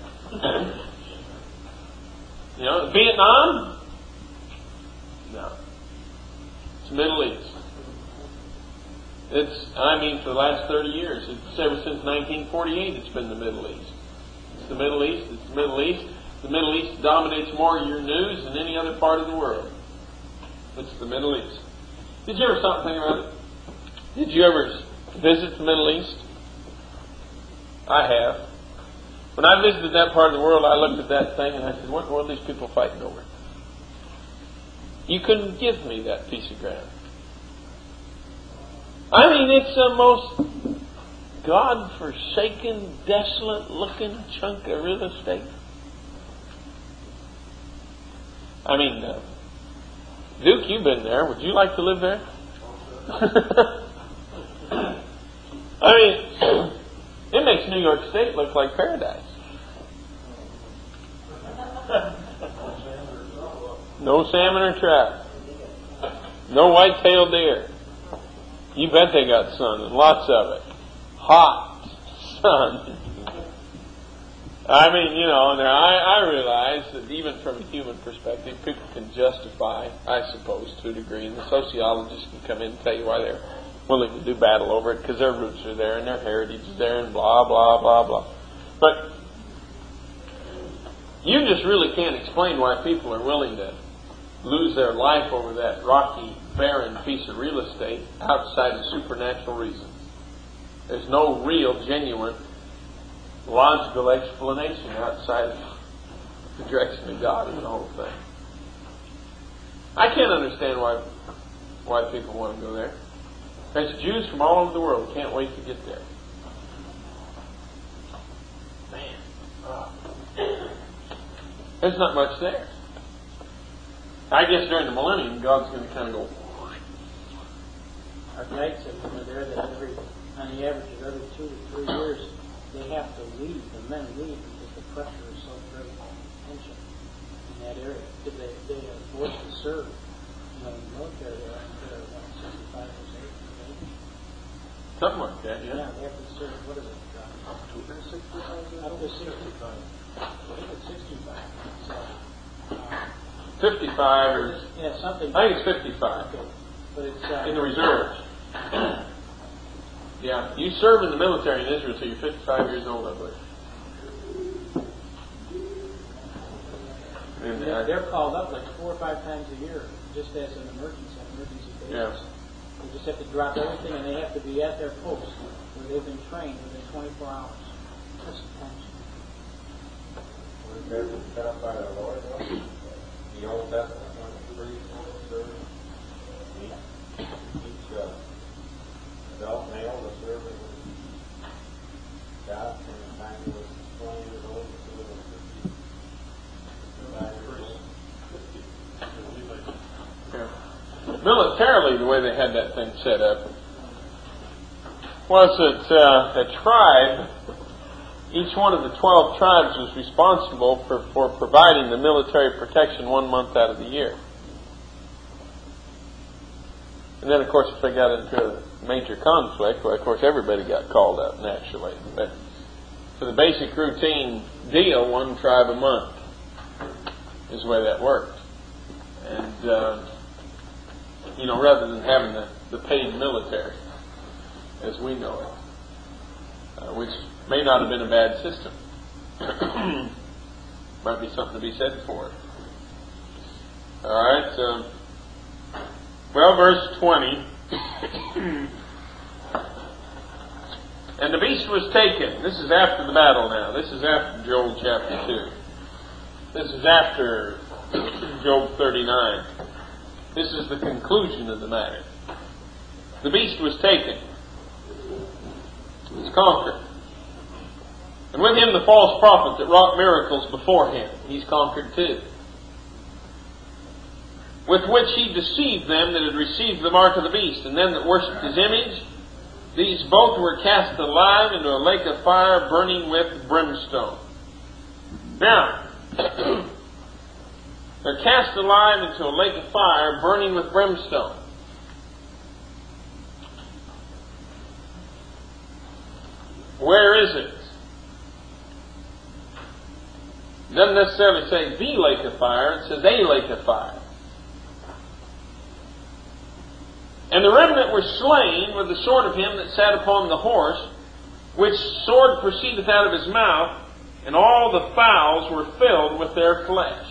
You know, Vietnam? No. It's the Middle East. It's, I mean, for the last thirty years, it's ever since nineteen forty-eight, it's been the Middle East. It's the Middle East, it's the Middle East. The Middle East dominates more of your news than any other part of the world. It's the Middle East. Did you ever stop and think about it? Did you ever visit the Middle East? I have. When I visited that part of the world, I looked at that thing and I said, what in the world are these people fighting over? You couldn't give me that piece of ground. I mean, it's the most God-forsaken, desolate-looking chunk of real estate. I mean, uh, Duke, you've been there. Would you like to live there? I mean, it makes New York State look like paradise. No salmon or trout. No white-tailed deer. You bet they got sun, and lots of it. Hot sun. I mean, you know, and I, I realize that even from a human perspective, people can justify, I suppose, to a degree, and the sociologists can come in and tell you why they're willing to do battle over it, because their roots are there, and their heritage is there, and blah, blah, blah, blah. But you just really can't explain why people are willing to lose their life over that rocky, barren piece of real estate outside of supernatural reasons. There's no real, genuine, logical explanation outside of the direction of God in the whole thing. I can't understand why why people want to go there. There's Jews from all over the world can't wait to get there. Man, oh. There's not much there. I guess during the millennium, God's going to kind of go. Our guide said when they're there that every, on the average of every two to three years, they have to leave, the men leave because the pressure is so great, tension in that area. Because they, they are forced to serve. You know, in the military, they're they're what, sixty-five or eighty? Something like that, yeah. Yeah, they have to serve, what is it? Up to sixty-five? Up to sixty-five. I think it's sixty-five. So, uh, fifty-five or... yeah, something. I think it's fifty-five. Okay. But it's... Uh, in the reserves. Yeah, you serve in the military in Israel until you're fifty-five years old, I believe. And, they're, uh, they're called up like four or five times a year, just as an emergency, an emergency basis. Yeah. They just have to drop everything, and they have to be at their post where they've been trained within twenty-four hours. Just attention. Was there set up by the Lord, though? The Old Testament, when the priest served, each, each uh, adult male was serving with God from the time he was twenty years old until he was fifty-five years old. Yeah. Militarily, the way they had that thing set up was that uh, a tribe, each one of the twelve tribes was responsible for, for providing the military protection one month out of the year. And then, of course, if they got into a major conflict, well, of course, everybody got called up naturally. But for the basic routine deal, one tribe a month is the way that worked. And, uh, you know, rather than having the, the paid military, as we know it, uh, which may not have been a bad system. Might be something to be said for it. All right. Um, well, verse twenty. And the beast was taken. This is after the battle now. This is after Joel chapter two. This is after Job thirty-nine. This is the conclusion of the matter. The beast was taken. It was conquered. And with him the false prophet that wrought miracles before him. He's conquered too. With which he deceived them that had received the mark of the beast, and them that worshipped his image. These both were cast alive into a lake of fire burning with brimstone. Now, they're cast alive into a lake of fire burning with brimstone. Where is it? It doesn't necessarily say the lake of fire, it says a lake of fire. And the remnant were slain with the sword of him that sat upon the horse, which sword proceedeth out of his mouth, and all the fowls were filled with their flesh.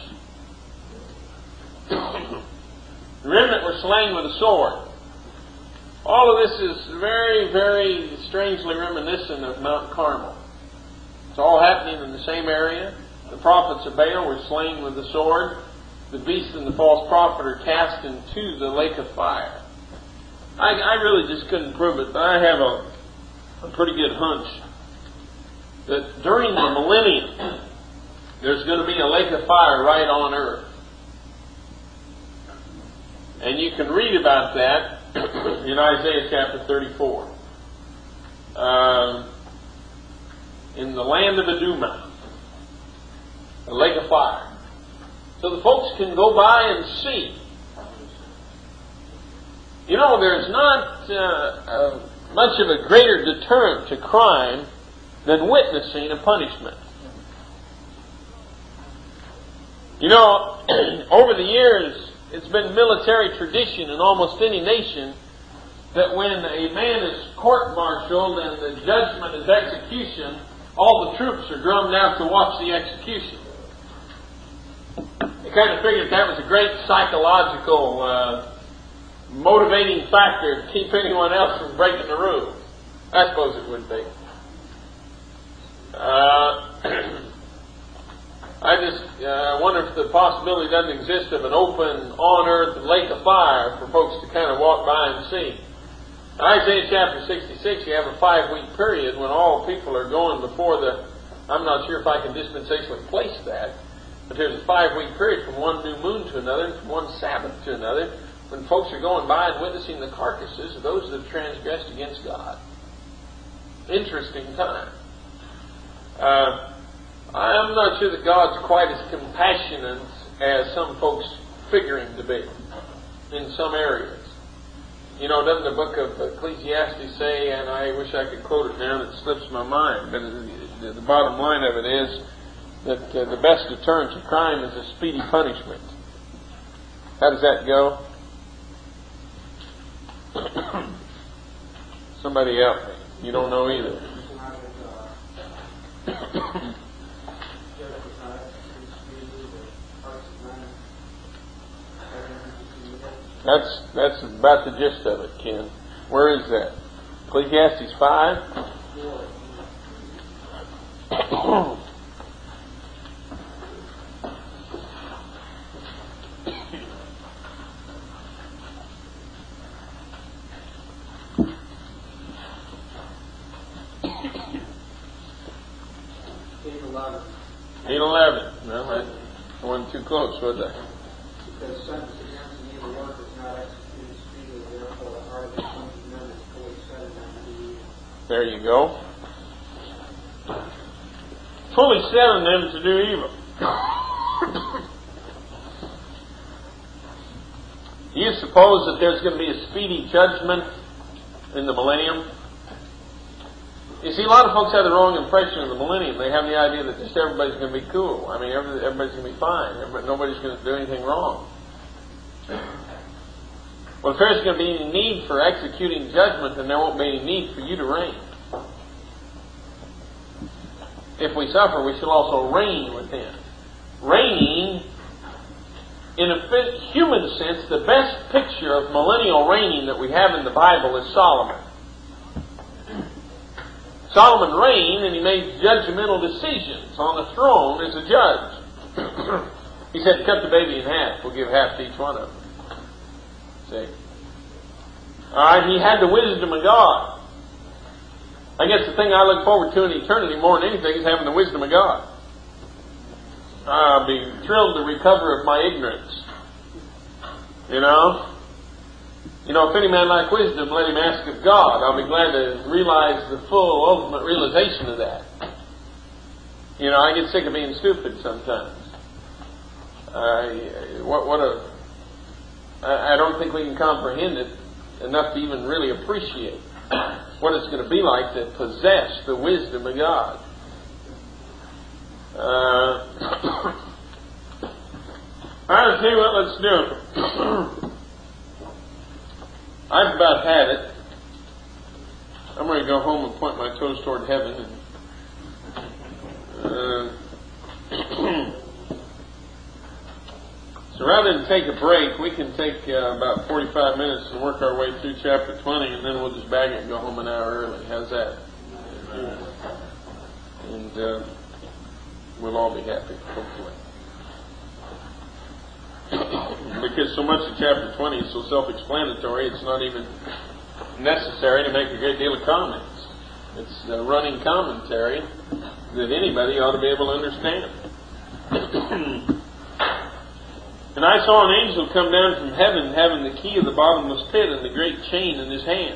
The remnant were slain with a sword. All of this is very, very strangely reminiscent of Mount Carmel. It's all happening in the same area. The prophets of Baal were slain with the sword. The beast and the false prophet are cast into the lake of fire. I, I really just couldn't prove it, but I have a, a pretty good hunch that during the millennium, there's going to be a lake of fire right on earth. And you can read about that in Isaiah chapter thirty-four. Um, in the land of Adumah, a lake of fire. So the folks can go by and see. You know, there's not uh, uh, much of a greater deterrent to crime than witnessing a punishment. You know, over the years, it's been military tradition in almost any nation that when a man is court-martialed and the judgment is execution, all the troops are drummed out to watch the execution. They kind of figured that was a great psychological uh, motivating factor to keep anyone else from breaking the rules. I suppose it would be. Uh, I just uh, wonder if the possibility doesn't exist of an open, on-earth lake of fire for folks to kind of walk by and see. In Isaiah chapter sixty-six, you have a five-week period when all people are going before the... I'm not sure if I can dispensationally place that, but there's a five-week period from one new moon to another, and from one Sabbath to another, when folks are going by and witnessing the carcasses of those that have transgressed against God. Interesting time. Uh, I'm not sure that God's quite as compassionate as some folks figure him to be in some areas. You know, doesn't the book of Ecclesiastes say, and I wish I could quote it now, and it slips my mind, but the, the bottom line of it is that uh, the best deterrent to crime is a speedy punishment. How does that go? Somebody help me. You don't know either. That's that's about the gist of it, Ken. Where is that? Ecclesiastes five? eight eleven. No, I wasn't too close, was I? Because sentence against an evil work is not executed speedily, therefore the heart of the sons of men is fully set on to do evil. There you go. Fully set on them to do evil. He is supposed suppose that there's going to be a speedy judgment in the millennium? You see, a lot of folks have the wrong impression of the millennium. They have the idea that just everybody's going to be cool. I mean, every, everybody's going to be fine. Everybody, nobody's going to do anything wrong. Well, if there's going to be any need for executing judgment, then there won't be any need for you to reign. If we suffer, we shall also reign with Him. Reigning, in a human sense, the best picture of millennial reigning that we have in the Bible is Solomon. Solomon reigned and he made judgmental decisions on the throne as a judge. He said, cut the baby in half. We'll give half to each one of them. See? Alright, he had the wisdom of God. I guess the thing I look forward to in eternity more than anything is having the wisdom of God. I'll be thrilled to recover of my ignorance. You know? You know, if any man lack wisdom, let him ask of God. I'll be glad to realize the full, ultimate realization of that. You know, I get sick of being stupid sometimes. Uh, what, what a... I, I don't think we can comprehend it enough to even really appreciate what it's going to be like to possess the wisdom of God. Uh, I'll tell you what, let's do. I've about had it. I'm going to go home and point my toes toward heaven. And, uh, so rather than take a break, we can take uh, about forty-five minutes and work our way through chapter twenty, and then we'll just bag it and go home an hour early. How's that? And uh, we'll all be happy, hopefully. Because so much of chapter twenty is so self-explanatory, it's not even necessary to make a great deal of comments. It's a running commentary that anybody ought to be able to understand. And I saw an angel come down from heaven, having the key of the bottomless pit and the great chain in his hand.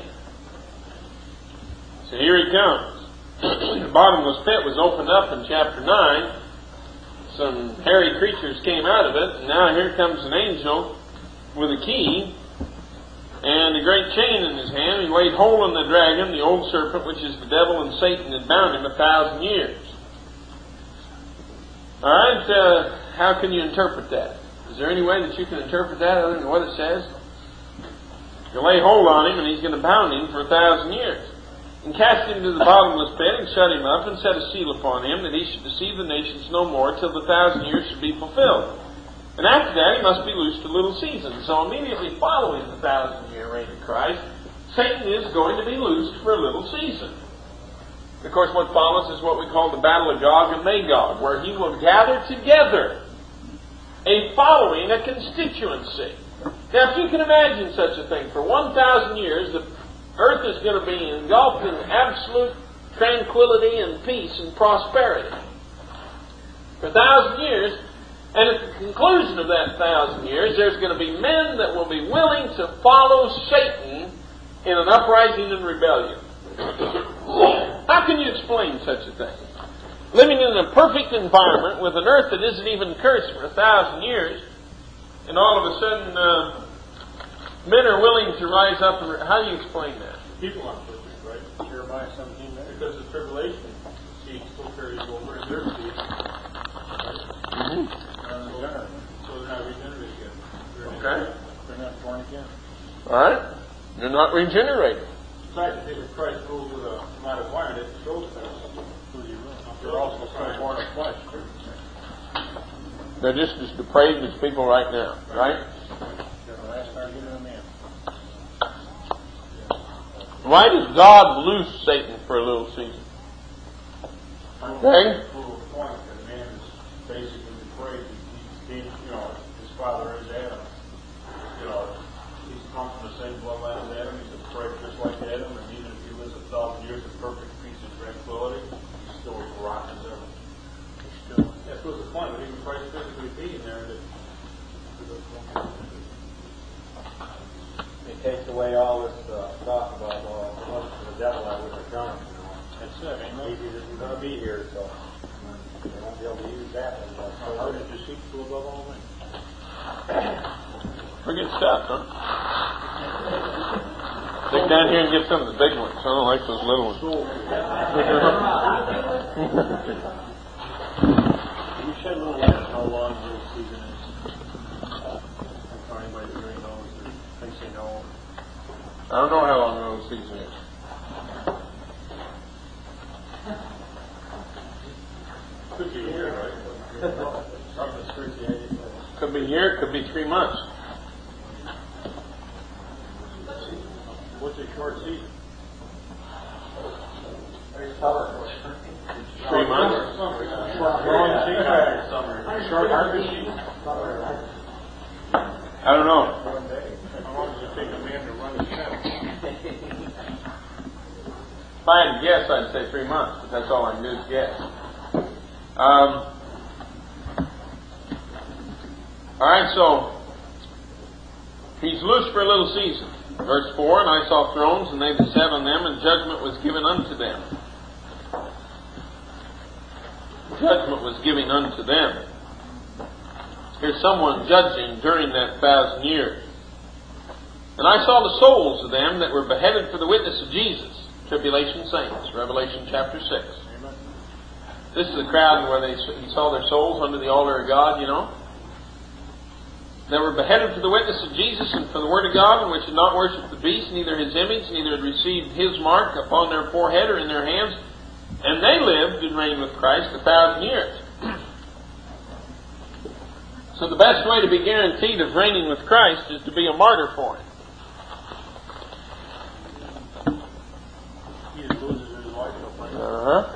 So here he comes. The bottomless pit was opened up in chapter nine. Some hairy creatures came out of it, and now here comes an angel with a key and a great chain in his hand. He laid hold on the dragon, the old serpent, which is the devil, and Satan, and bound him a thousand years. Alright, uh, how can you interpret that? Is there any way that you can interpret that other than what it says? You lay hold on him, and he's going to bound him for a thousand years. And cast him to the bottomless pit, and shut him up, and set a seal upon him, that he should deceive the nations no more, till the thousand years should be fulfilled. And after that, he must be loosed a little season. So immediately following the thousand-year reign of Christ, Satan is going to be loosed for a little season. Of course, what follows is what we call the Battle of Gog and Magog, where he will gather together a following, a constituency. Now, if you can imagine such a thing, for one thousand years, the earth is going to be engulfed in absolute tranquility and peace and prosperity. For a thousand years, and at the conclusion of that thousand years, there's going to be men that will be willing to follow Satan in an uprising and rebellion. How can you explain such a thing? Living in a perfect environment with an earth that isn't even cursed for a thousand years, and all of a sudden uh, men are willing to rise up and... How do you explain that? People aren't perfect, right? Jeremiah seventeen, because the tribulation seed still carries over in their seed. Right? Mm-hmm. Uh, so they're not regenerated yet. They're Okay. They're not born again. All right. They're not regenerated. Besides, the day Christ rules with a might of iron, it shows that. They're also still born of flesh. They're just as depraved as people right now, right? They're the last argument of man. Why does God loose Satan for a little season? Okay? Prove a point that man is basically depraved. He, he, you know, his father is Adam. You know, he's come from the same bloodline as Adam. He's depraved just like Adam, and even if he lives a thousand years of perfect peace and tranquility, he's still as rotten as ever. Still, that was the point. But even Christ physically being there, that It takes away all this uh, talk about well, once the devil I wouldn't have done it. You know, that's it. Ain't maybe no, isn't going to be here, so they won't be able to use that. how hard is deceitful above all men? Pretty good stuff, huh? Dig down here and get some of the big ones. I don't like those little ones. Can you shed a little light on how long the season is? For anybody that really knows or thinks they know. I don't know how long the season is. Could be a year, right? Something that's thirty-eight. Could be a year, could be three months. What's a short season? Three months? Short growing season? Short harvest season? I don't know. How long does it take a man to run his fence? If I had to guess, I'd say three months, but that's all I can do is guess. Um, all right, so he's loose for a little season. Verse four, and I saw thrones, and they that sat on them, and judgment was given unto them. Judgment was given unto them. Here's someone judging during that thousand years. And I saw the souls of them that were beheaded for the witness of Jesus, tribulation saints, Revelation chapter six. Amen. This is the crowd where they he saw their souls under the altar of God, you know. They were beheaded for the witness of Jesus and for the word of God, and which had not worshipped the beast, neither his image, neither had received his mark upon their forehead or in their hands. And they lived and reigned with Christ a thousand years. So the best way to be guaranteed of reigning with Christ is to be a martyr for him. He just loses his life. Uh-huh.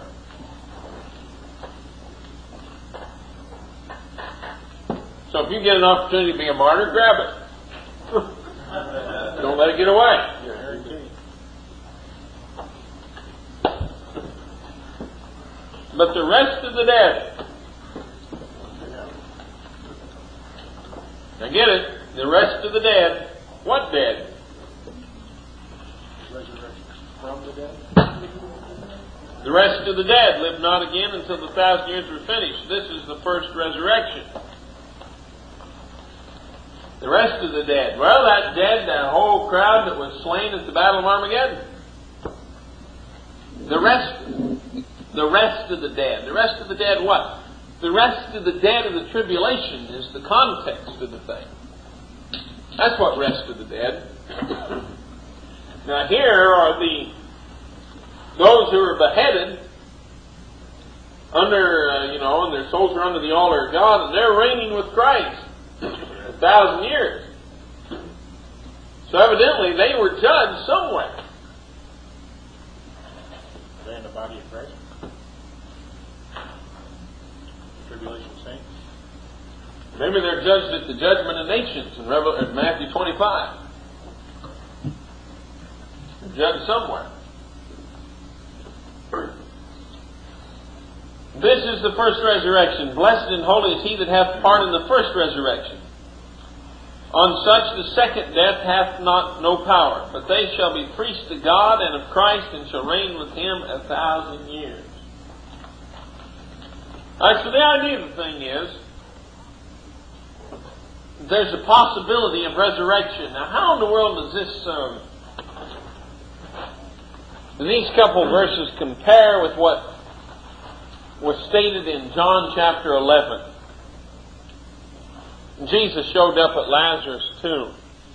So if you get an opportunity to be a martyr, grab it. Don't let it get away. But the rest of the dead, now get it, the rest of the dead, what dead? Resurrection from the dead. The rest of the dead live not again until the thousand years were finished. This is the first resurrection. The rest of the dead. Well, that dead, that whole crowd that was slain at the Battle of Armageddon. The rest, the rest of the dead. The rest of the dead what? The rest of the dead of the tribulation is the context of the thing. That's what rest of the dead. Now here are the those who are beheaded under, uh, you know, and their souls are under the altar of God, and they're reigning with Christ a thousand years. So evidently they were judged somewhere. Are they in the body of Christ? Tribulation saints? Maybe they're judged at the judgment of nations in Revel- Matthew twenty-five. They're judged somewhere. This is the first resurrection. Blessed and holy is he that hath part in the first resurrection. On such the second death hath not no power, but they shall be priests to God and of Christ, and shall reign with him a thousand years. Alright, so the idea of the thing is, there's a possibility of resurrection. Now, how in the world does this, um, these couple verses compare with what was stated in John chapter eleven? Jesus showed up at Lazarus' tomb.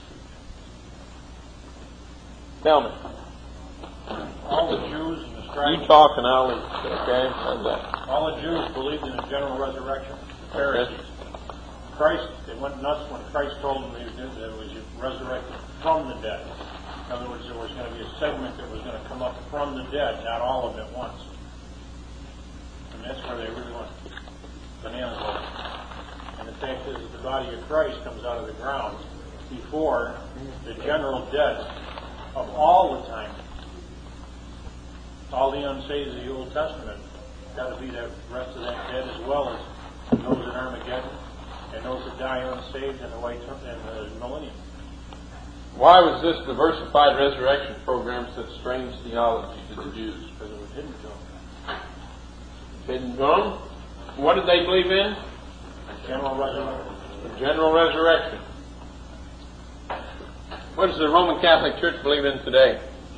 Tell me. All the Jews and the scribes. You talk and I'll eat, okay? How's that? All the Jews believed in a general resurrection. The Pharisees. Christ, they went nuts when Christ told them he was, that it was resurrected from the dead. In other words, there was going to be a segment that was going to come up from the dead, not all of them at once. And that's where they really went bananas over. And the fact is that the body of Christ comes out of the ground before the general dead of all the time. All the unsaved of the Old Testament got to be the rest of that dead, as well as those in Armageddon and those that die unsaved in the white and the millennium. Why was this diversified resurrection program such strange theology to the Jews? Because it was hidden to them. Hidden from? What did they believe in? General resurrection. The general resurrection. What does the Roman Catholic Church believe in today?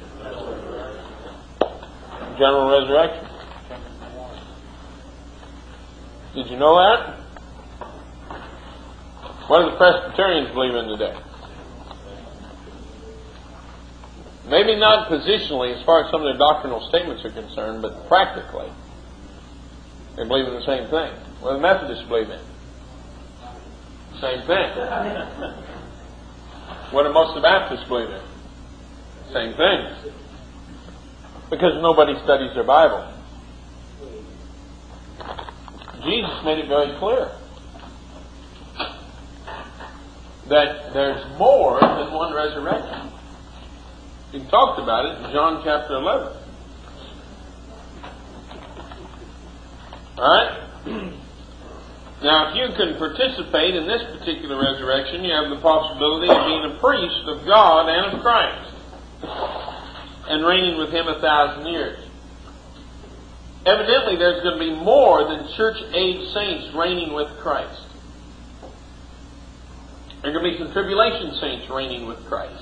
General resurrection. Did you know that? What do the Presbyterians believe in today? Maybe not positionally as far as some of their doctrinal statements are concerned, but practically. They believe in the same thing. What do the Methodists believe in? Same thing. What do most of the Baptists believe in? Same thing. Because nobody studies their Bible. Jesus made it very clear that there's more than one resurrection. He talked about it in John chapter eleven. Alright? Now, if you can participate in this particular resurrection, you have the possibility of being a priest of God and of Christ, and reigning with Him a thousand years. Evidently, there's going to be more than church-age saints reigning with Christ. There are going to be some tribulation saints reigning with Christ.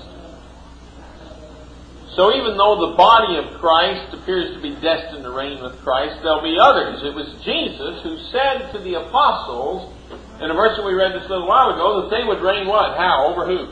So even though the body of Christ appears to be destined to reign with Christ, there'll be others. It was Jesus who said to the apostles, in a verse that we read just a little while ago, that they would reign what? How? Over who?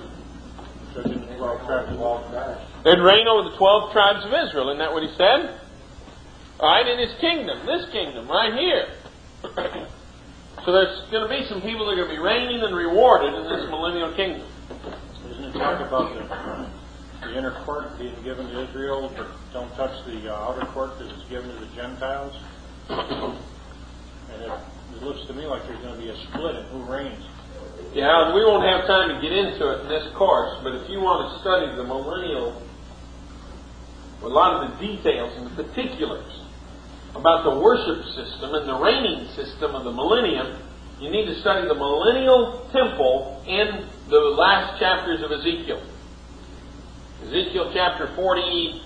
They'd reign over the twelve tribes of Israel. Isn't that what he said? Alright, in His kingdom. This kingdom, right here. So there's going to be some people that are going to be reigning and rewarded in this millennial kingdom. Isn't it talk about the... the inner court being given to Israel, but don't touch the uh, outer court that is given to the Gentiles? And it, it looks to me like there's going to be a split in who reigns. Yeah, we won't have time to get into it in this course, but if you want to study the millennial, a lot of the details and the particulars about the worship system and the reigning system of the millennium, you need to study the millennial temple in the last chapters of Ezekiel. Ezekiel chapter forty,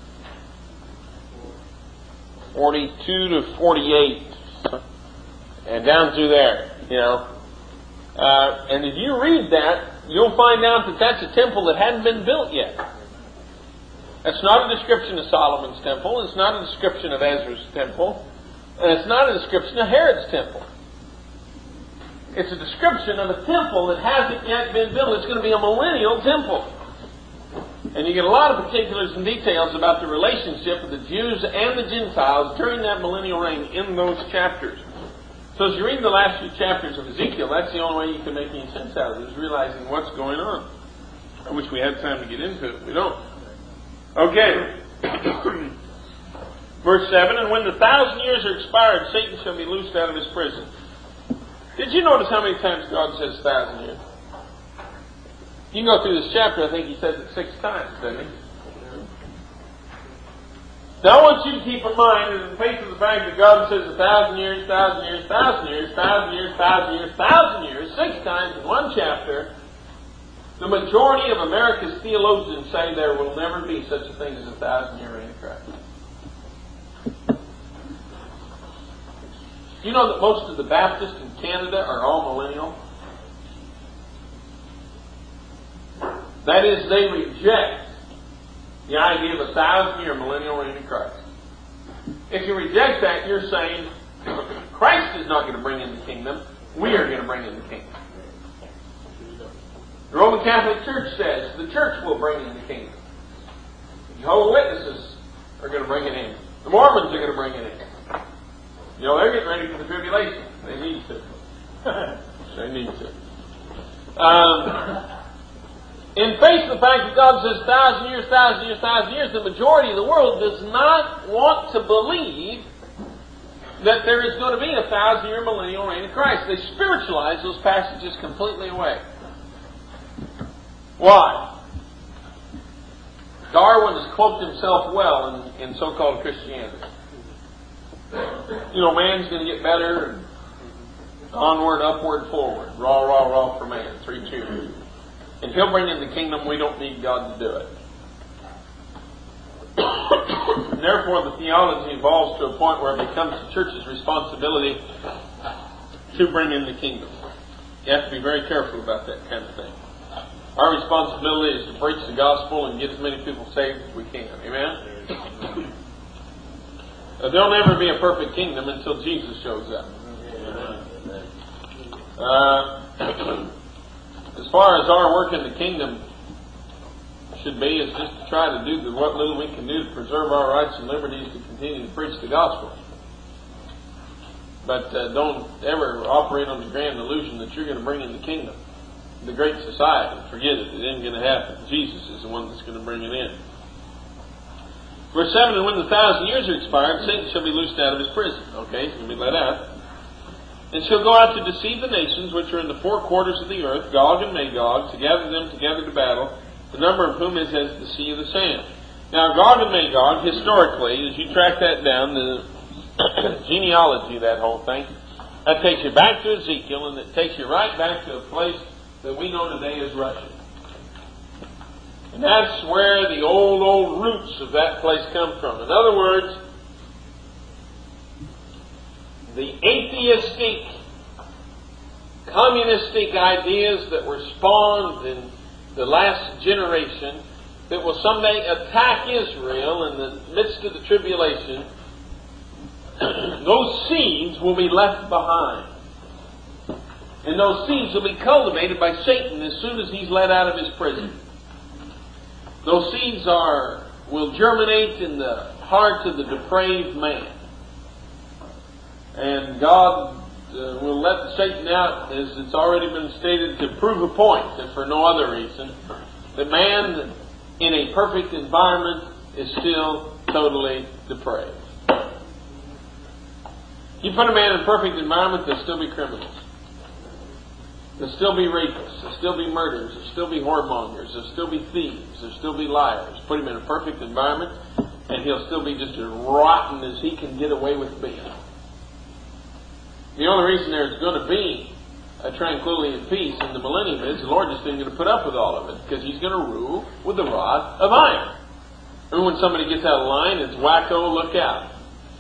forty-two to forty-eight, and down through there, you know. Uh, and if you read that, you'll find out that that's a temple that hadn't been built yet. That's not a description of Solomon's temple. It's not a description of Ezra's temple. And it's not a description of Herod's temple. It's a description of a temple that hasn't yet been built. It's going to be a millennial temple. And you get a lot of particulars and details about the relationship of the Jews and the Gentiles during that millennial reign in those chapters. So as you read the last few chapters of Ezekiel, that's the only way you can make any sense out of it, is realizing what's going on. I wish we had time to get into it. We don't. Okay. Verse seven, and when the thousand years are expired, Satan shall be loosed out of his prison. Did you notice how many times God says thousand years? You can go through this chapter, I think he says it six times, doesn't he? Now I want you to keep in mind that in the face of the fact that God says a thousand years, thousand years, thousand years, thousand years, thousand years, thousand years, six times in one chapter, the majority of America's theologians say there will never be such a thing as a thousand year reign of Christ. You know that most of the Baptists in Canada are all millennial? That is, they reject the idea of a thousand-year millennial reign of Christ. If you reject that, you're saying Christ is not going to bring in the kingdom. We are going to bring in the kingdom. The Roman Catholic Church says the church will bring in the kingdom. The Jehovah's Witnesses are going to bring it in. The Mormons are going to bring it in. You know, they're getting ready for the tribulation. They need to. They need to. Um... In face of the fact that God says thousand years, thousand years, thousand years, the majority of the world does not want to believe that there is going to be a thousand year millennial reign of Christ. They spiritualize those passages completely away. Why? Darwin has cloaked himself well in, in so-called Christianity. You know, man's going to get better, and onward, upward, forward. Raw, raw, raw for man. Three cheers. And He'll bring in the kingdom. We don't need God to do it. And therefore, the theology evolves to a point where it becomes the church's responsibility to bring in the kingdom. You have to be very careful about that kind of thing. Our responsibility is to preach the gospel and get as many people saved as we can. Amen? Uh, there'll never be a perfect kingdom until Jesus shows up. Uh, as far as our work in the kingdom should be, is just to try to do the, what little we can do to preserve our rights and liberties to continue to preach the gospel. But uh, don't ever operate on the grand illusion that you're going to bring in the kingdom, the great society. Forget it. It ain't going to happen. Jesus is the one that's going to bring it in. Verse seven, and when the thousand years are expired, Satan shall be loosed out of his prison. Okay, he's going to be let out. And shall go out to deceive the nations which are in the four quarters of the earth, Gog and Magog, to gather them together to battle, the number of whom is as the sea of the sand. Now, Gog and Magog, historically, as you track that down, the genealogy of that whole thing, that takes you back to Ezekiel, and it takes you right back to a place that we know today as Russia. And that's where the old, old roots of that place come from. In other words, the atheistic, communistic ideas that were spawned in the last generation that will someday attack Israel in the midst of the tribulation, those seeds will be left behind. And those seeds will be cultivated by Satan as soon as he's let out of his prison. Those seeds are will germinate in the heart of the depraved man. And God uh, will let Satan out, as it's already been stated, to prove a point, if for no other reason, that man in a perfect environment is still totally depraved. You put a man in a perfect environment, there'll still be criminals. There'll still be rapists. There'll still be murderers. There'll still be whoremongers. There'll still be thieves. There'll still be liars. Put him in a perfect environment, and he'll still be just as rotten as he can get away with being. The only reason there's going to be a tranquility and peace in the millennium is the Lord just isn't going to put up with all of it, because He's going to rule with the rod of iron. And when somebody gets out of line, it's wacko, look out.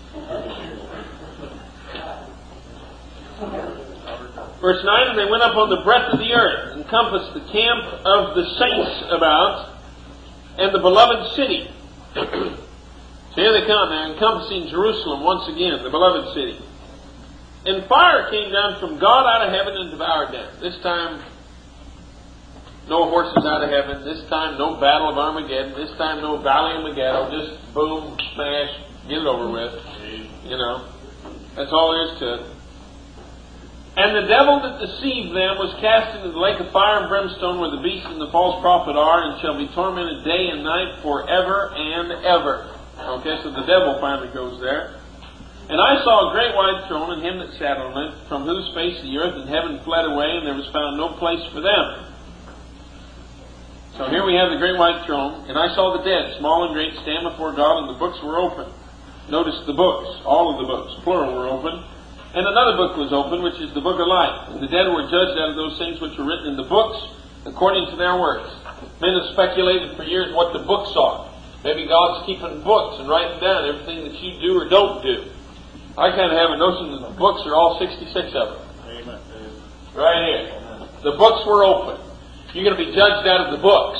Verse nine, and they went up on the breadth of the earth, and encompassed the camp of the saints about, and the beloved city. So here they come, they're encompassing Jerusalem once again, the beloved city. And fire came down from God out of heaven and devoured them. This time, no horses out of heaven. This time, no battle of Armageddon. This time, no valley of Megiddo. Just boom, smash, get it over with. You know, that's all there is to it. And the devil that deceived them was cast into the lake of fire and brimstone, where the beast and the false prophet are, and shall be tormented day and night forever and ever. Okay, so the devil finally goes there. And I saw a great white throne, and him that sat on it, from whose face the earth and heaven fled away, and there was found no place for them. So here we have the great white throne, and I saw the dead, small and great, stand before God, and the books were open. Notice the books, all of the books, plural, were open. And another book was open, which is the book of life. And the dead were judged out of those things which were written in the books, according to their works. Men have speculated for years what the books are. Maybe God's keeping books and writing down everything that you do or don't do. I kind of have a notion that the books are all sixty-six of them. Amen. Right here. The books were open. You're going to be judged out of the books.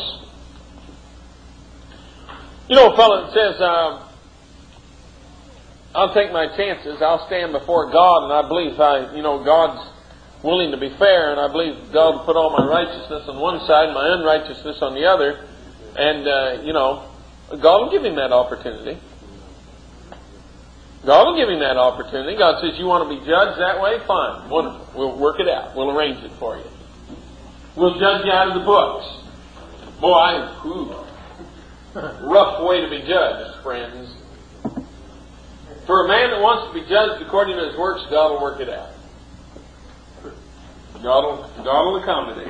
You know a fellow that says, um, I'll take my chances. I'll stand before God, and I believe I, you know, God's willing to be fair, and I believe God will put all my righteousness on one side, my unrighteousness on the other, and, uh, you know, God will give him that opportunity. God will give him that opportunity. God says, you want to be judged that way? Fine. Wonderful. We'll work it out. We'll arrange it for you. We'll judge you out of the books. Boy, whew, rough way to be judged, friends. For a man that wants to be judged according to his works, God will work it out. God will, God will accommodate.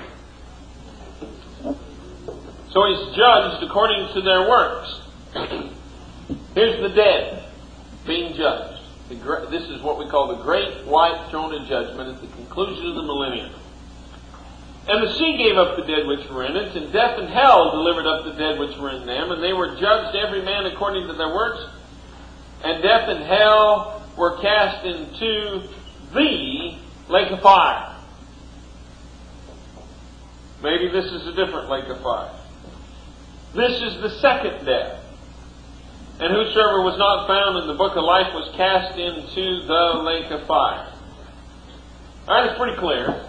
So he's judged according to their works. Here's the dead being judged. The great, this is what we call the great white throne of judgment at the conclusion of the millennium. And the sea gave up the dead which were in it, and death and hell delivered up the dead which were in them, and they were judged every man according to their works, and death and hell were cast into the lake of fire. Maybe this is a different lake of fire. This is the second death. And whosoever was not found in the book of life was cast into the lake of fire. Alright, it's pretty clear.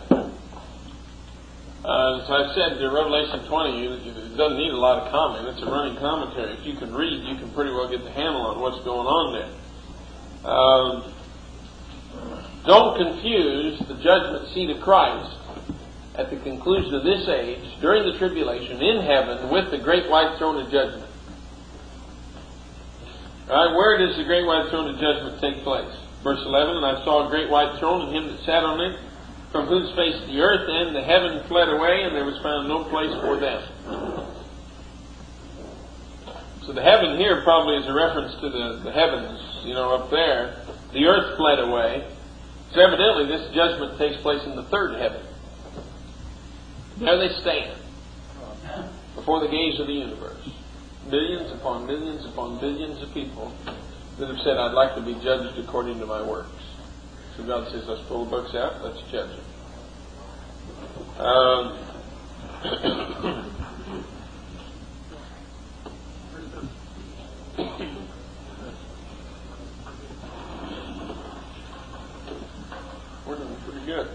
Uh, as I've said, the Revelation twenty, it doesn't need a lot of comment. It's a running commentary. If you can read, you can pretty well get the handle on what's going on there. Um, don't confuse the judgment seat of Christ at the conclusion of this age, during the tribulation, in heaven, with the great white throne of judgment. Alright, where does the great white throne of judgment take place? Verse eleven, and I saw a great white throne, and him that sat on it, from whose face the earth and the heaven fled away, and there was found no place for them. So the heaven here probably is a reference to the, the heavens, you know, up there. The earth fled away. So evidently this judgment takes place in the third heaven. There they stand, before the gaze of the universe. Millions upon millions upon billions of people that have said, I'd like to be judged according to my works. So God says, let's pull the books out, let's judge them. Um, we're doing pretty good.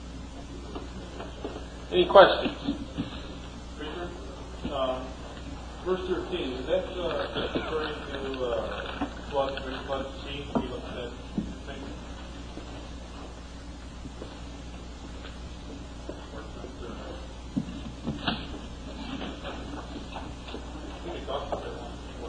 Any questions? Preacher, uh, verse thirteen, is that uh, referring to uh, flood, great flood sea? We looked at thing. I think it talks about that.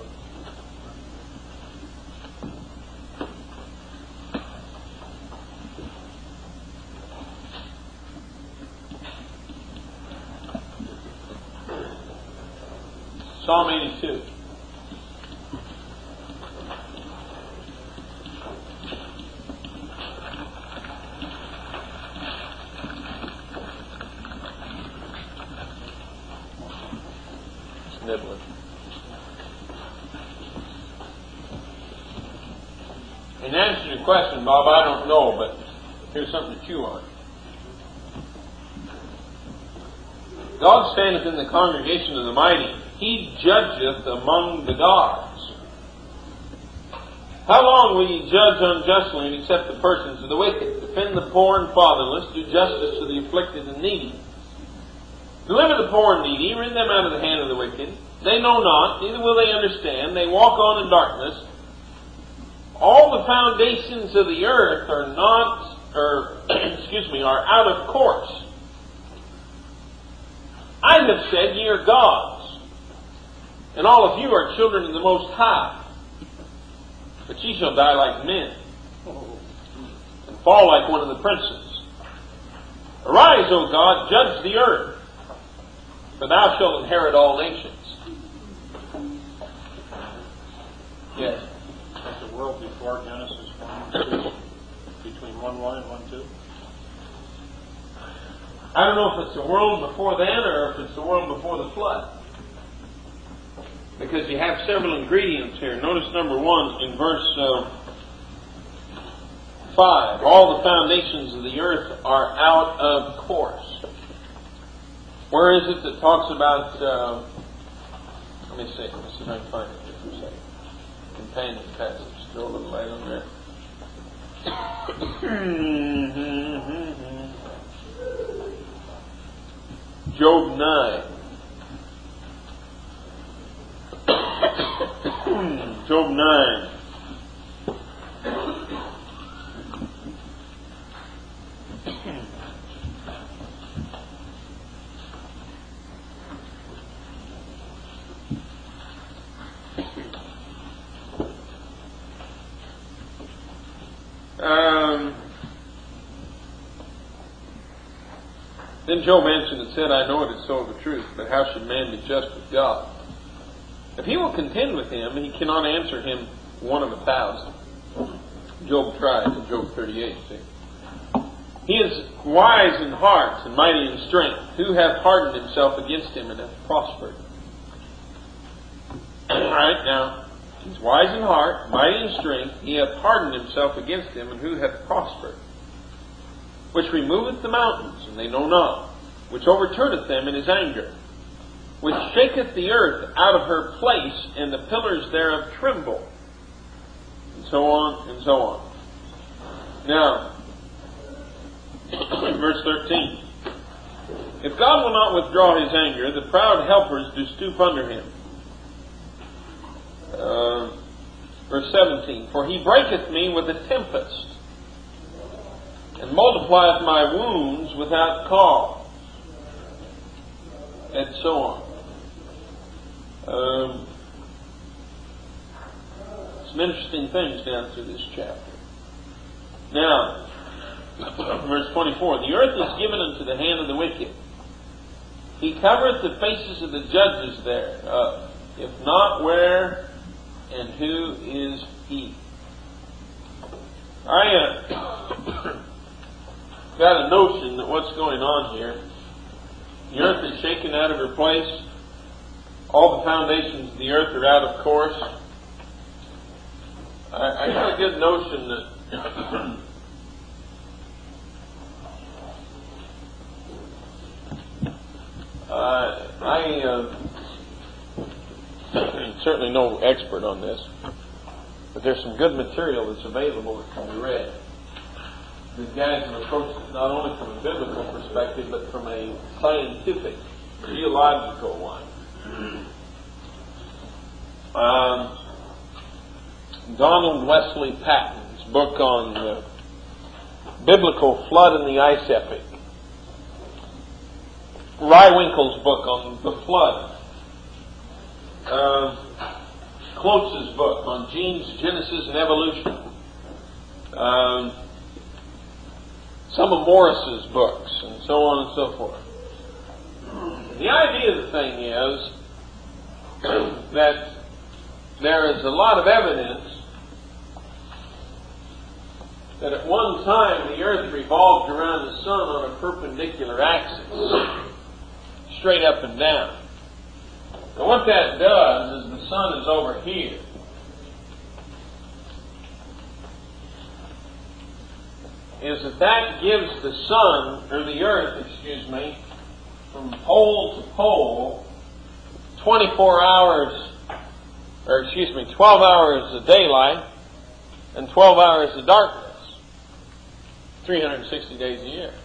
Psalm eighty-two. Nibbling. In answer to your question, Bob, I don't know, but here's something to chew on. God standeth in the congregation of the mighty. He judgeth among the gods. How long will ye judge unjustly and accept the persons of the wicked? Defend the poor and fatherless. Do justice to the afflicted and needy. Deliver the poor and needy. Rid them out of the hand of the wicked. They know not, neither will they understand. They walk on in darkness. All the foundations of the earth are not, or excuse me, are out of course. I have said, ye are gods, and all of you are children of the Most High. But ye shall die like men, and fall like one of the princes. Arise, O God, judge the earth, for thou shalt inherit all nations. Yes. That's the world before Genesis one, two, between one one and one two. I don't know if it's the world before then or if it's the world before the flood. Because you have several ingredients here. Notice number one in verse uh, five. All the foundations of the earth are out of course. Where is it that talks about, uh, let me see, let me see if I can find it here for a second. Companion passage. Throw a little light on there. Job nine. Job nine. Um, then Job answered and said, I know it is so of a truth, but how should man be just with God? If he will contend with him, he cannot answer him one of a thousand. Job tried in Job thirty-eight, see. He is wise in heart and mighty in strength. Who hath hardened himself against him and hath prospered? Alright, now, he's wise in heart, mighty in strength. He hath hardened himself against him, and who hath prospered? Which removeth the mountains, and they know not. which overturneth them in his anger, which shaketh the earth out of her place, and the pillars thereof tremble, and so on and so on. Now, verse thirteen. If God will not withdraw his anger, the proud helpers do stoop under him. Uh, verse seventeen. For he breaketh me with a tempest, and multiplieth my wounds without cause. And so on. Um, some interesting things down through this chapter. Now, verse twenty-four. The earth is given unto the hand of the wicked. He covereth the faces of the judges there. Uh, if not, where and who is he? I uh, got a notion that what's going on here, the earth is shaken out of her place. All the foundations of the earth are out of course. I, I got a good notion that Uh, I uh, am certainly no expert on this, but there's some good material that's available that can be read. These guys have approached it not only from a biblical perspective, but from a scientific, geological one. Um, Donald Wesley Patton's book on the biblical flood and the ice epic. Rywinkle's book on the flood. Uh, Klotz's book on genes, genesis, and evolution. Um, some of Morris's books, and so on and so forth. The idea of the thing is that there is a lot of evidence that at one time the earth revolved around the sun on a perpendicular axis, straight up and down. And what that does is the sun is over here. Is that that gives the sun, or the earth, excuse me, from pole to pole, twenty-four hours, or excuse me, twelve hours of daylight and twelve hours of darkness. three hundred sixty days a year.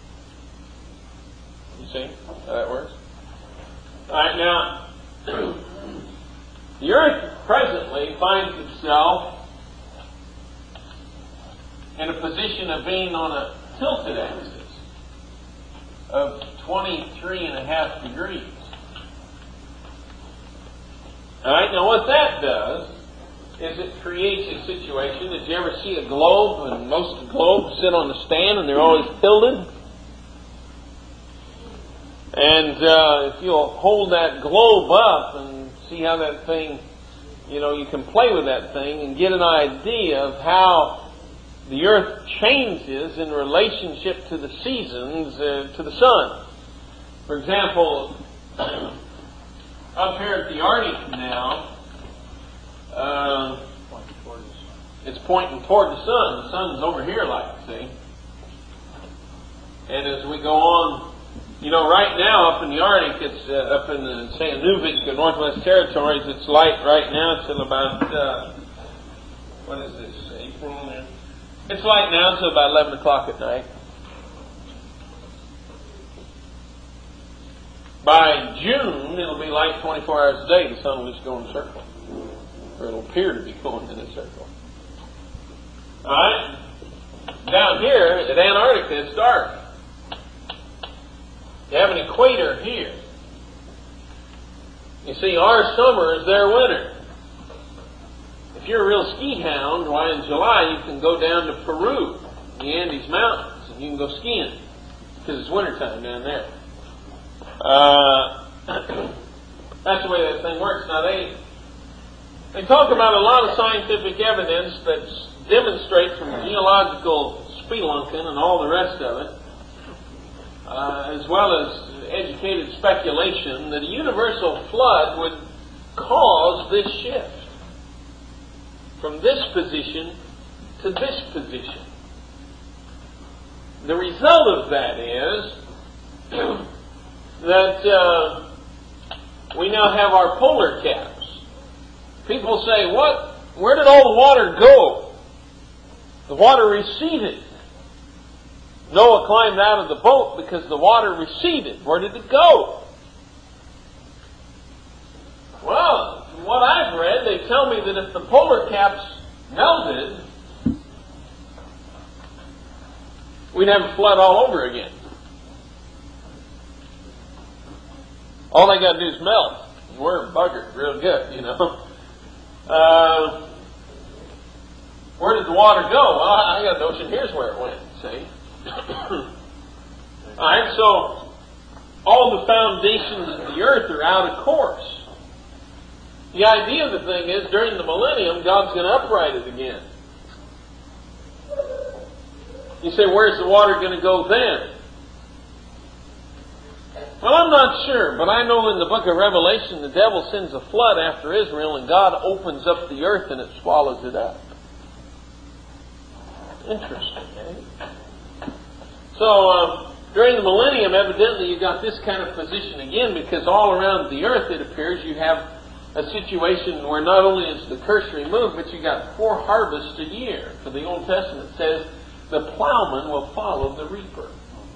You see how that works? Alright, now, the earth presently finds itself in a position of being on a tilted axis of twenty-three and a half degrees. Alright, now what that does is it creates a situation. Did you ever see a globe, and most globes sit on a stand and they're always tilted? And uh, if you'll hold that globe up and see how that thing, you know, you can play with that thing and get an idea of how the earth changes in relationship to the seasons, uh, to the sun. For example, up here at the Arctic now, uh, it's pointing toward the sun. The sun's over here, like, see? And as we go on, you know, right now up in the Arctic, it's uh, up in the, say, Nunavik, the Northwest Territories, it's light right now till about, uh, what is this, April? It's light now till about eleven o'clock at night. By June, it'll be light twenty-four hours a day. The sun will just go in a circle. Or it'll appear to be going in a circle. Alright? Down here at Antarctica, it's dark. You have an equator here. You see, our summer is their winter. If you're a real ski hound, why in July you can go down to Peru, the Andes Mountains, and you can go skiing, because it's wintertime down there. Uh, that's the way that thing works. Now, they they talk about a lot of scientific evidence that demonstrates from geological spelunking and all the rest of it, uh, as well as educated speculation, that a universal flood would cause this shift from this position to this position. The result of that is that uh, we now have our polar caps. People say, what? Where did all the water go? The water receded. Noah climbed out of the boat because the water receded. Where did it go? Well, from what I've read, they tell me that if the polar caps melted, we'd have a flood all over again. All they got to do is melt. We're buggered real good, you know. Uh, where did the water go? Well, I got a notion. Here's where it went, see? Alright, so all the foundations of the earth are out of course. The idea of the thing is, during the millennium, God's going to upright it again. You say, where's the water going to go then? Well, I'm not sure, but I know in the book of Revelation, the devil sends a flood after Israel, and God opens up the earth and it swallows it up. Interesting, eh? So, um, during the millennium, evidently you got this kind of position again, because all around the earth, it appears, you have a situation where not only is the curse removed, but you got four harvests a year. For the Old Testament says, the plowman will follow the reaper.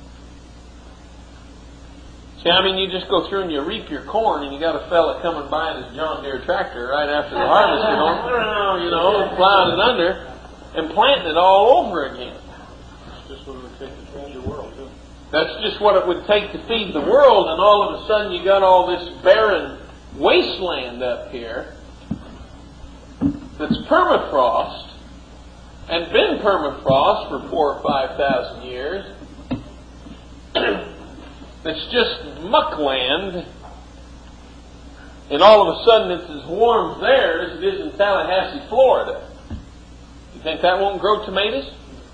See, I mean, you just go through and you reap your corn, and you got a fella coming by in his John Deere tractor right after the harvest, you know, you know, plowing it under and planting it all over again. That's just what it would take to feed the world, too. That's just what it would take to feed the world, and all of a sudden you got all this barren wasteland up here that's permafrost and been permafrost for four or five thousand years. That's just muckland, and all of a sudden it's as warm there as it is in Tallahassee, Florida. You think that won't grow tomatoes?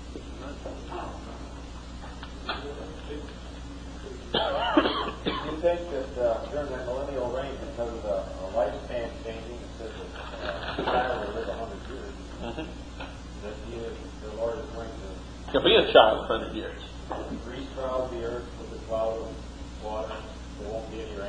You think that uh, during that millennial reign, because of the uh, lifespan changing, it says that uh, child will live a hundred years, Mm-hmm. that he is, the Lord is going to He'll be a child a hundred years. re-shroud the earth with a cloud of water. There won't be any rain.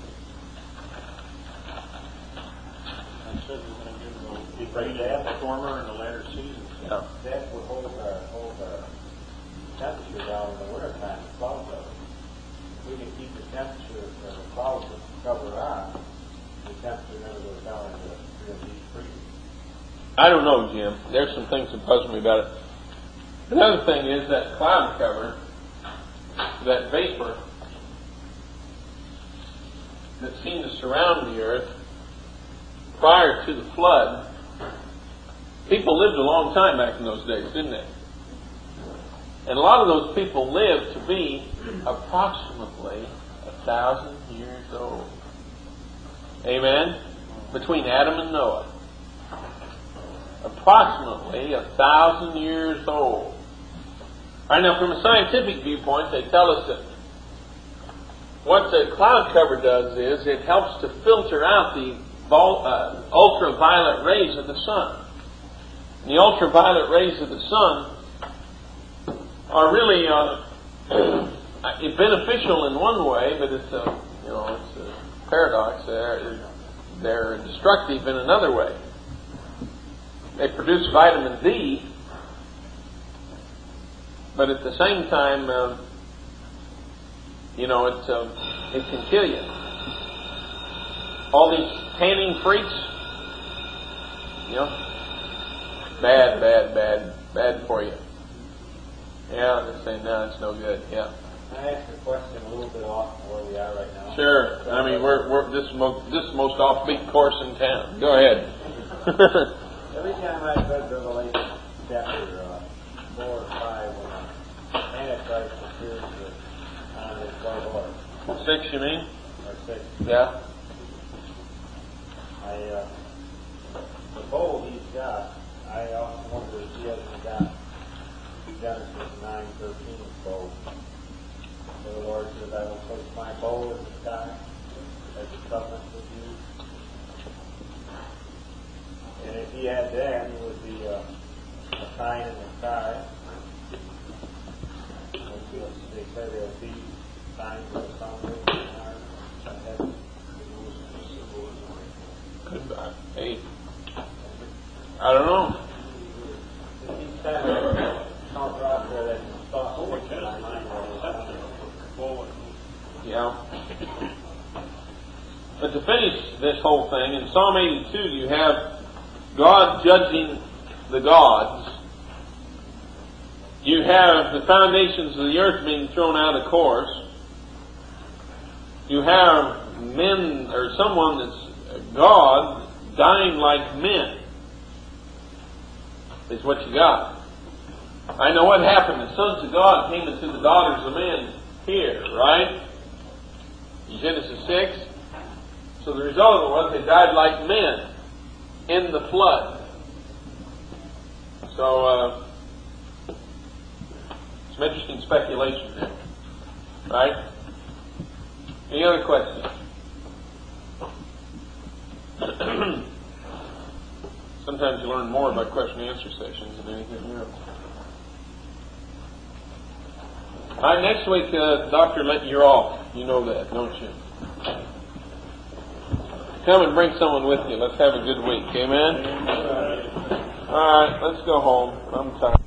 I said we're going to give them a He's rain right in the former and the latter seasons. Yeah. That would hold our, hold our temperature down in the wintertime, the clouds of it. We can keep the temperature, uh, the clouds cover on, the temperature never goes down into real deep freezing. I don't know, Jim. There's some things that puzzle me about it. Another thing is that cloud cover, that vapor that seemed to surround the earth prior to the flood. People lived a long time back in those days, didn't they? And a lot of those people lived to be approximately a thousand years old. Amen? Between Adam and Noah. Approximately a thousand years old. All right, now from a scientific viewpoint, they tell us that what the cloud cover does is it helps to filter out the vol- uh, ultraviolet rays of the sun. And the ultraviolet rays of the sun are really uh, beneficial in one way, but it's a you know it's a paradox. They're they're destructive in another way. They produce vitamin D, but at the same time, uh, you know, it uh, it can kill you. All these tanning freaks, you know, bad, bad, bad, bad for you. Yeah, they're saying no, it's no good. Yeah. Can I ask a question a little bit off where we are right now? Sure. I mean, we're we're this is most this is the most offbeat course in town. Go ahead. Every time I've read Revelation chapter uh, four or five, when the Antichrist appears on his white horse, Six, you mean? or six, Yeah. I uh, the bowl he's got, I often wonder if he hasn't got Genesis nine thirteen bowl. So the Lord says, "I will place my bowl in the sky as a covenant with you." And if he had that, it would be uh, a sign in the sky. They say there'll be signs of the sun. You know? But to finish this whole thing, in Psalm eighty-two you have God judging the gods. You have the foundations of the earth being thrown out of course. You have men, or someone that's God, dying like men. Is what you got. I know what happened. The sons of God came into the daughters of men here, right? In Genesis six. So the result of it was they died like men in the flood. So, uh, some interesting speculation there. Right? Any other questions? Sometimes you learn more by question and answer sessions than anything else. All right, next week, uh, Doctor, you're off. You know that, don't you? Come and bring someone with you. Let's have a good week. Amen? All right, let's go home. I'm tired.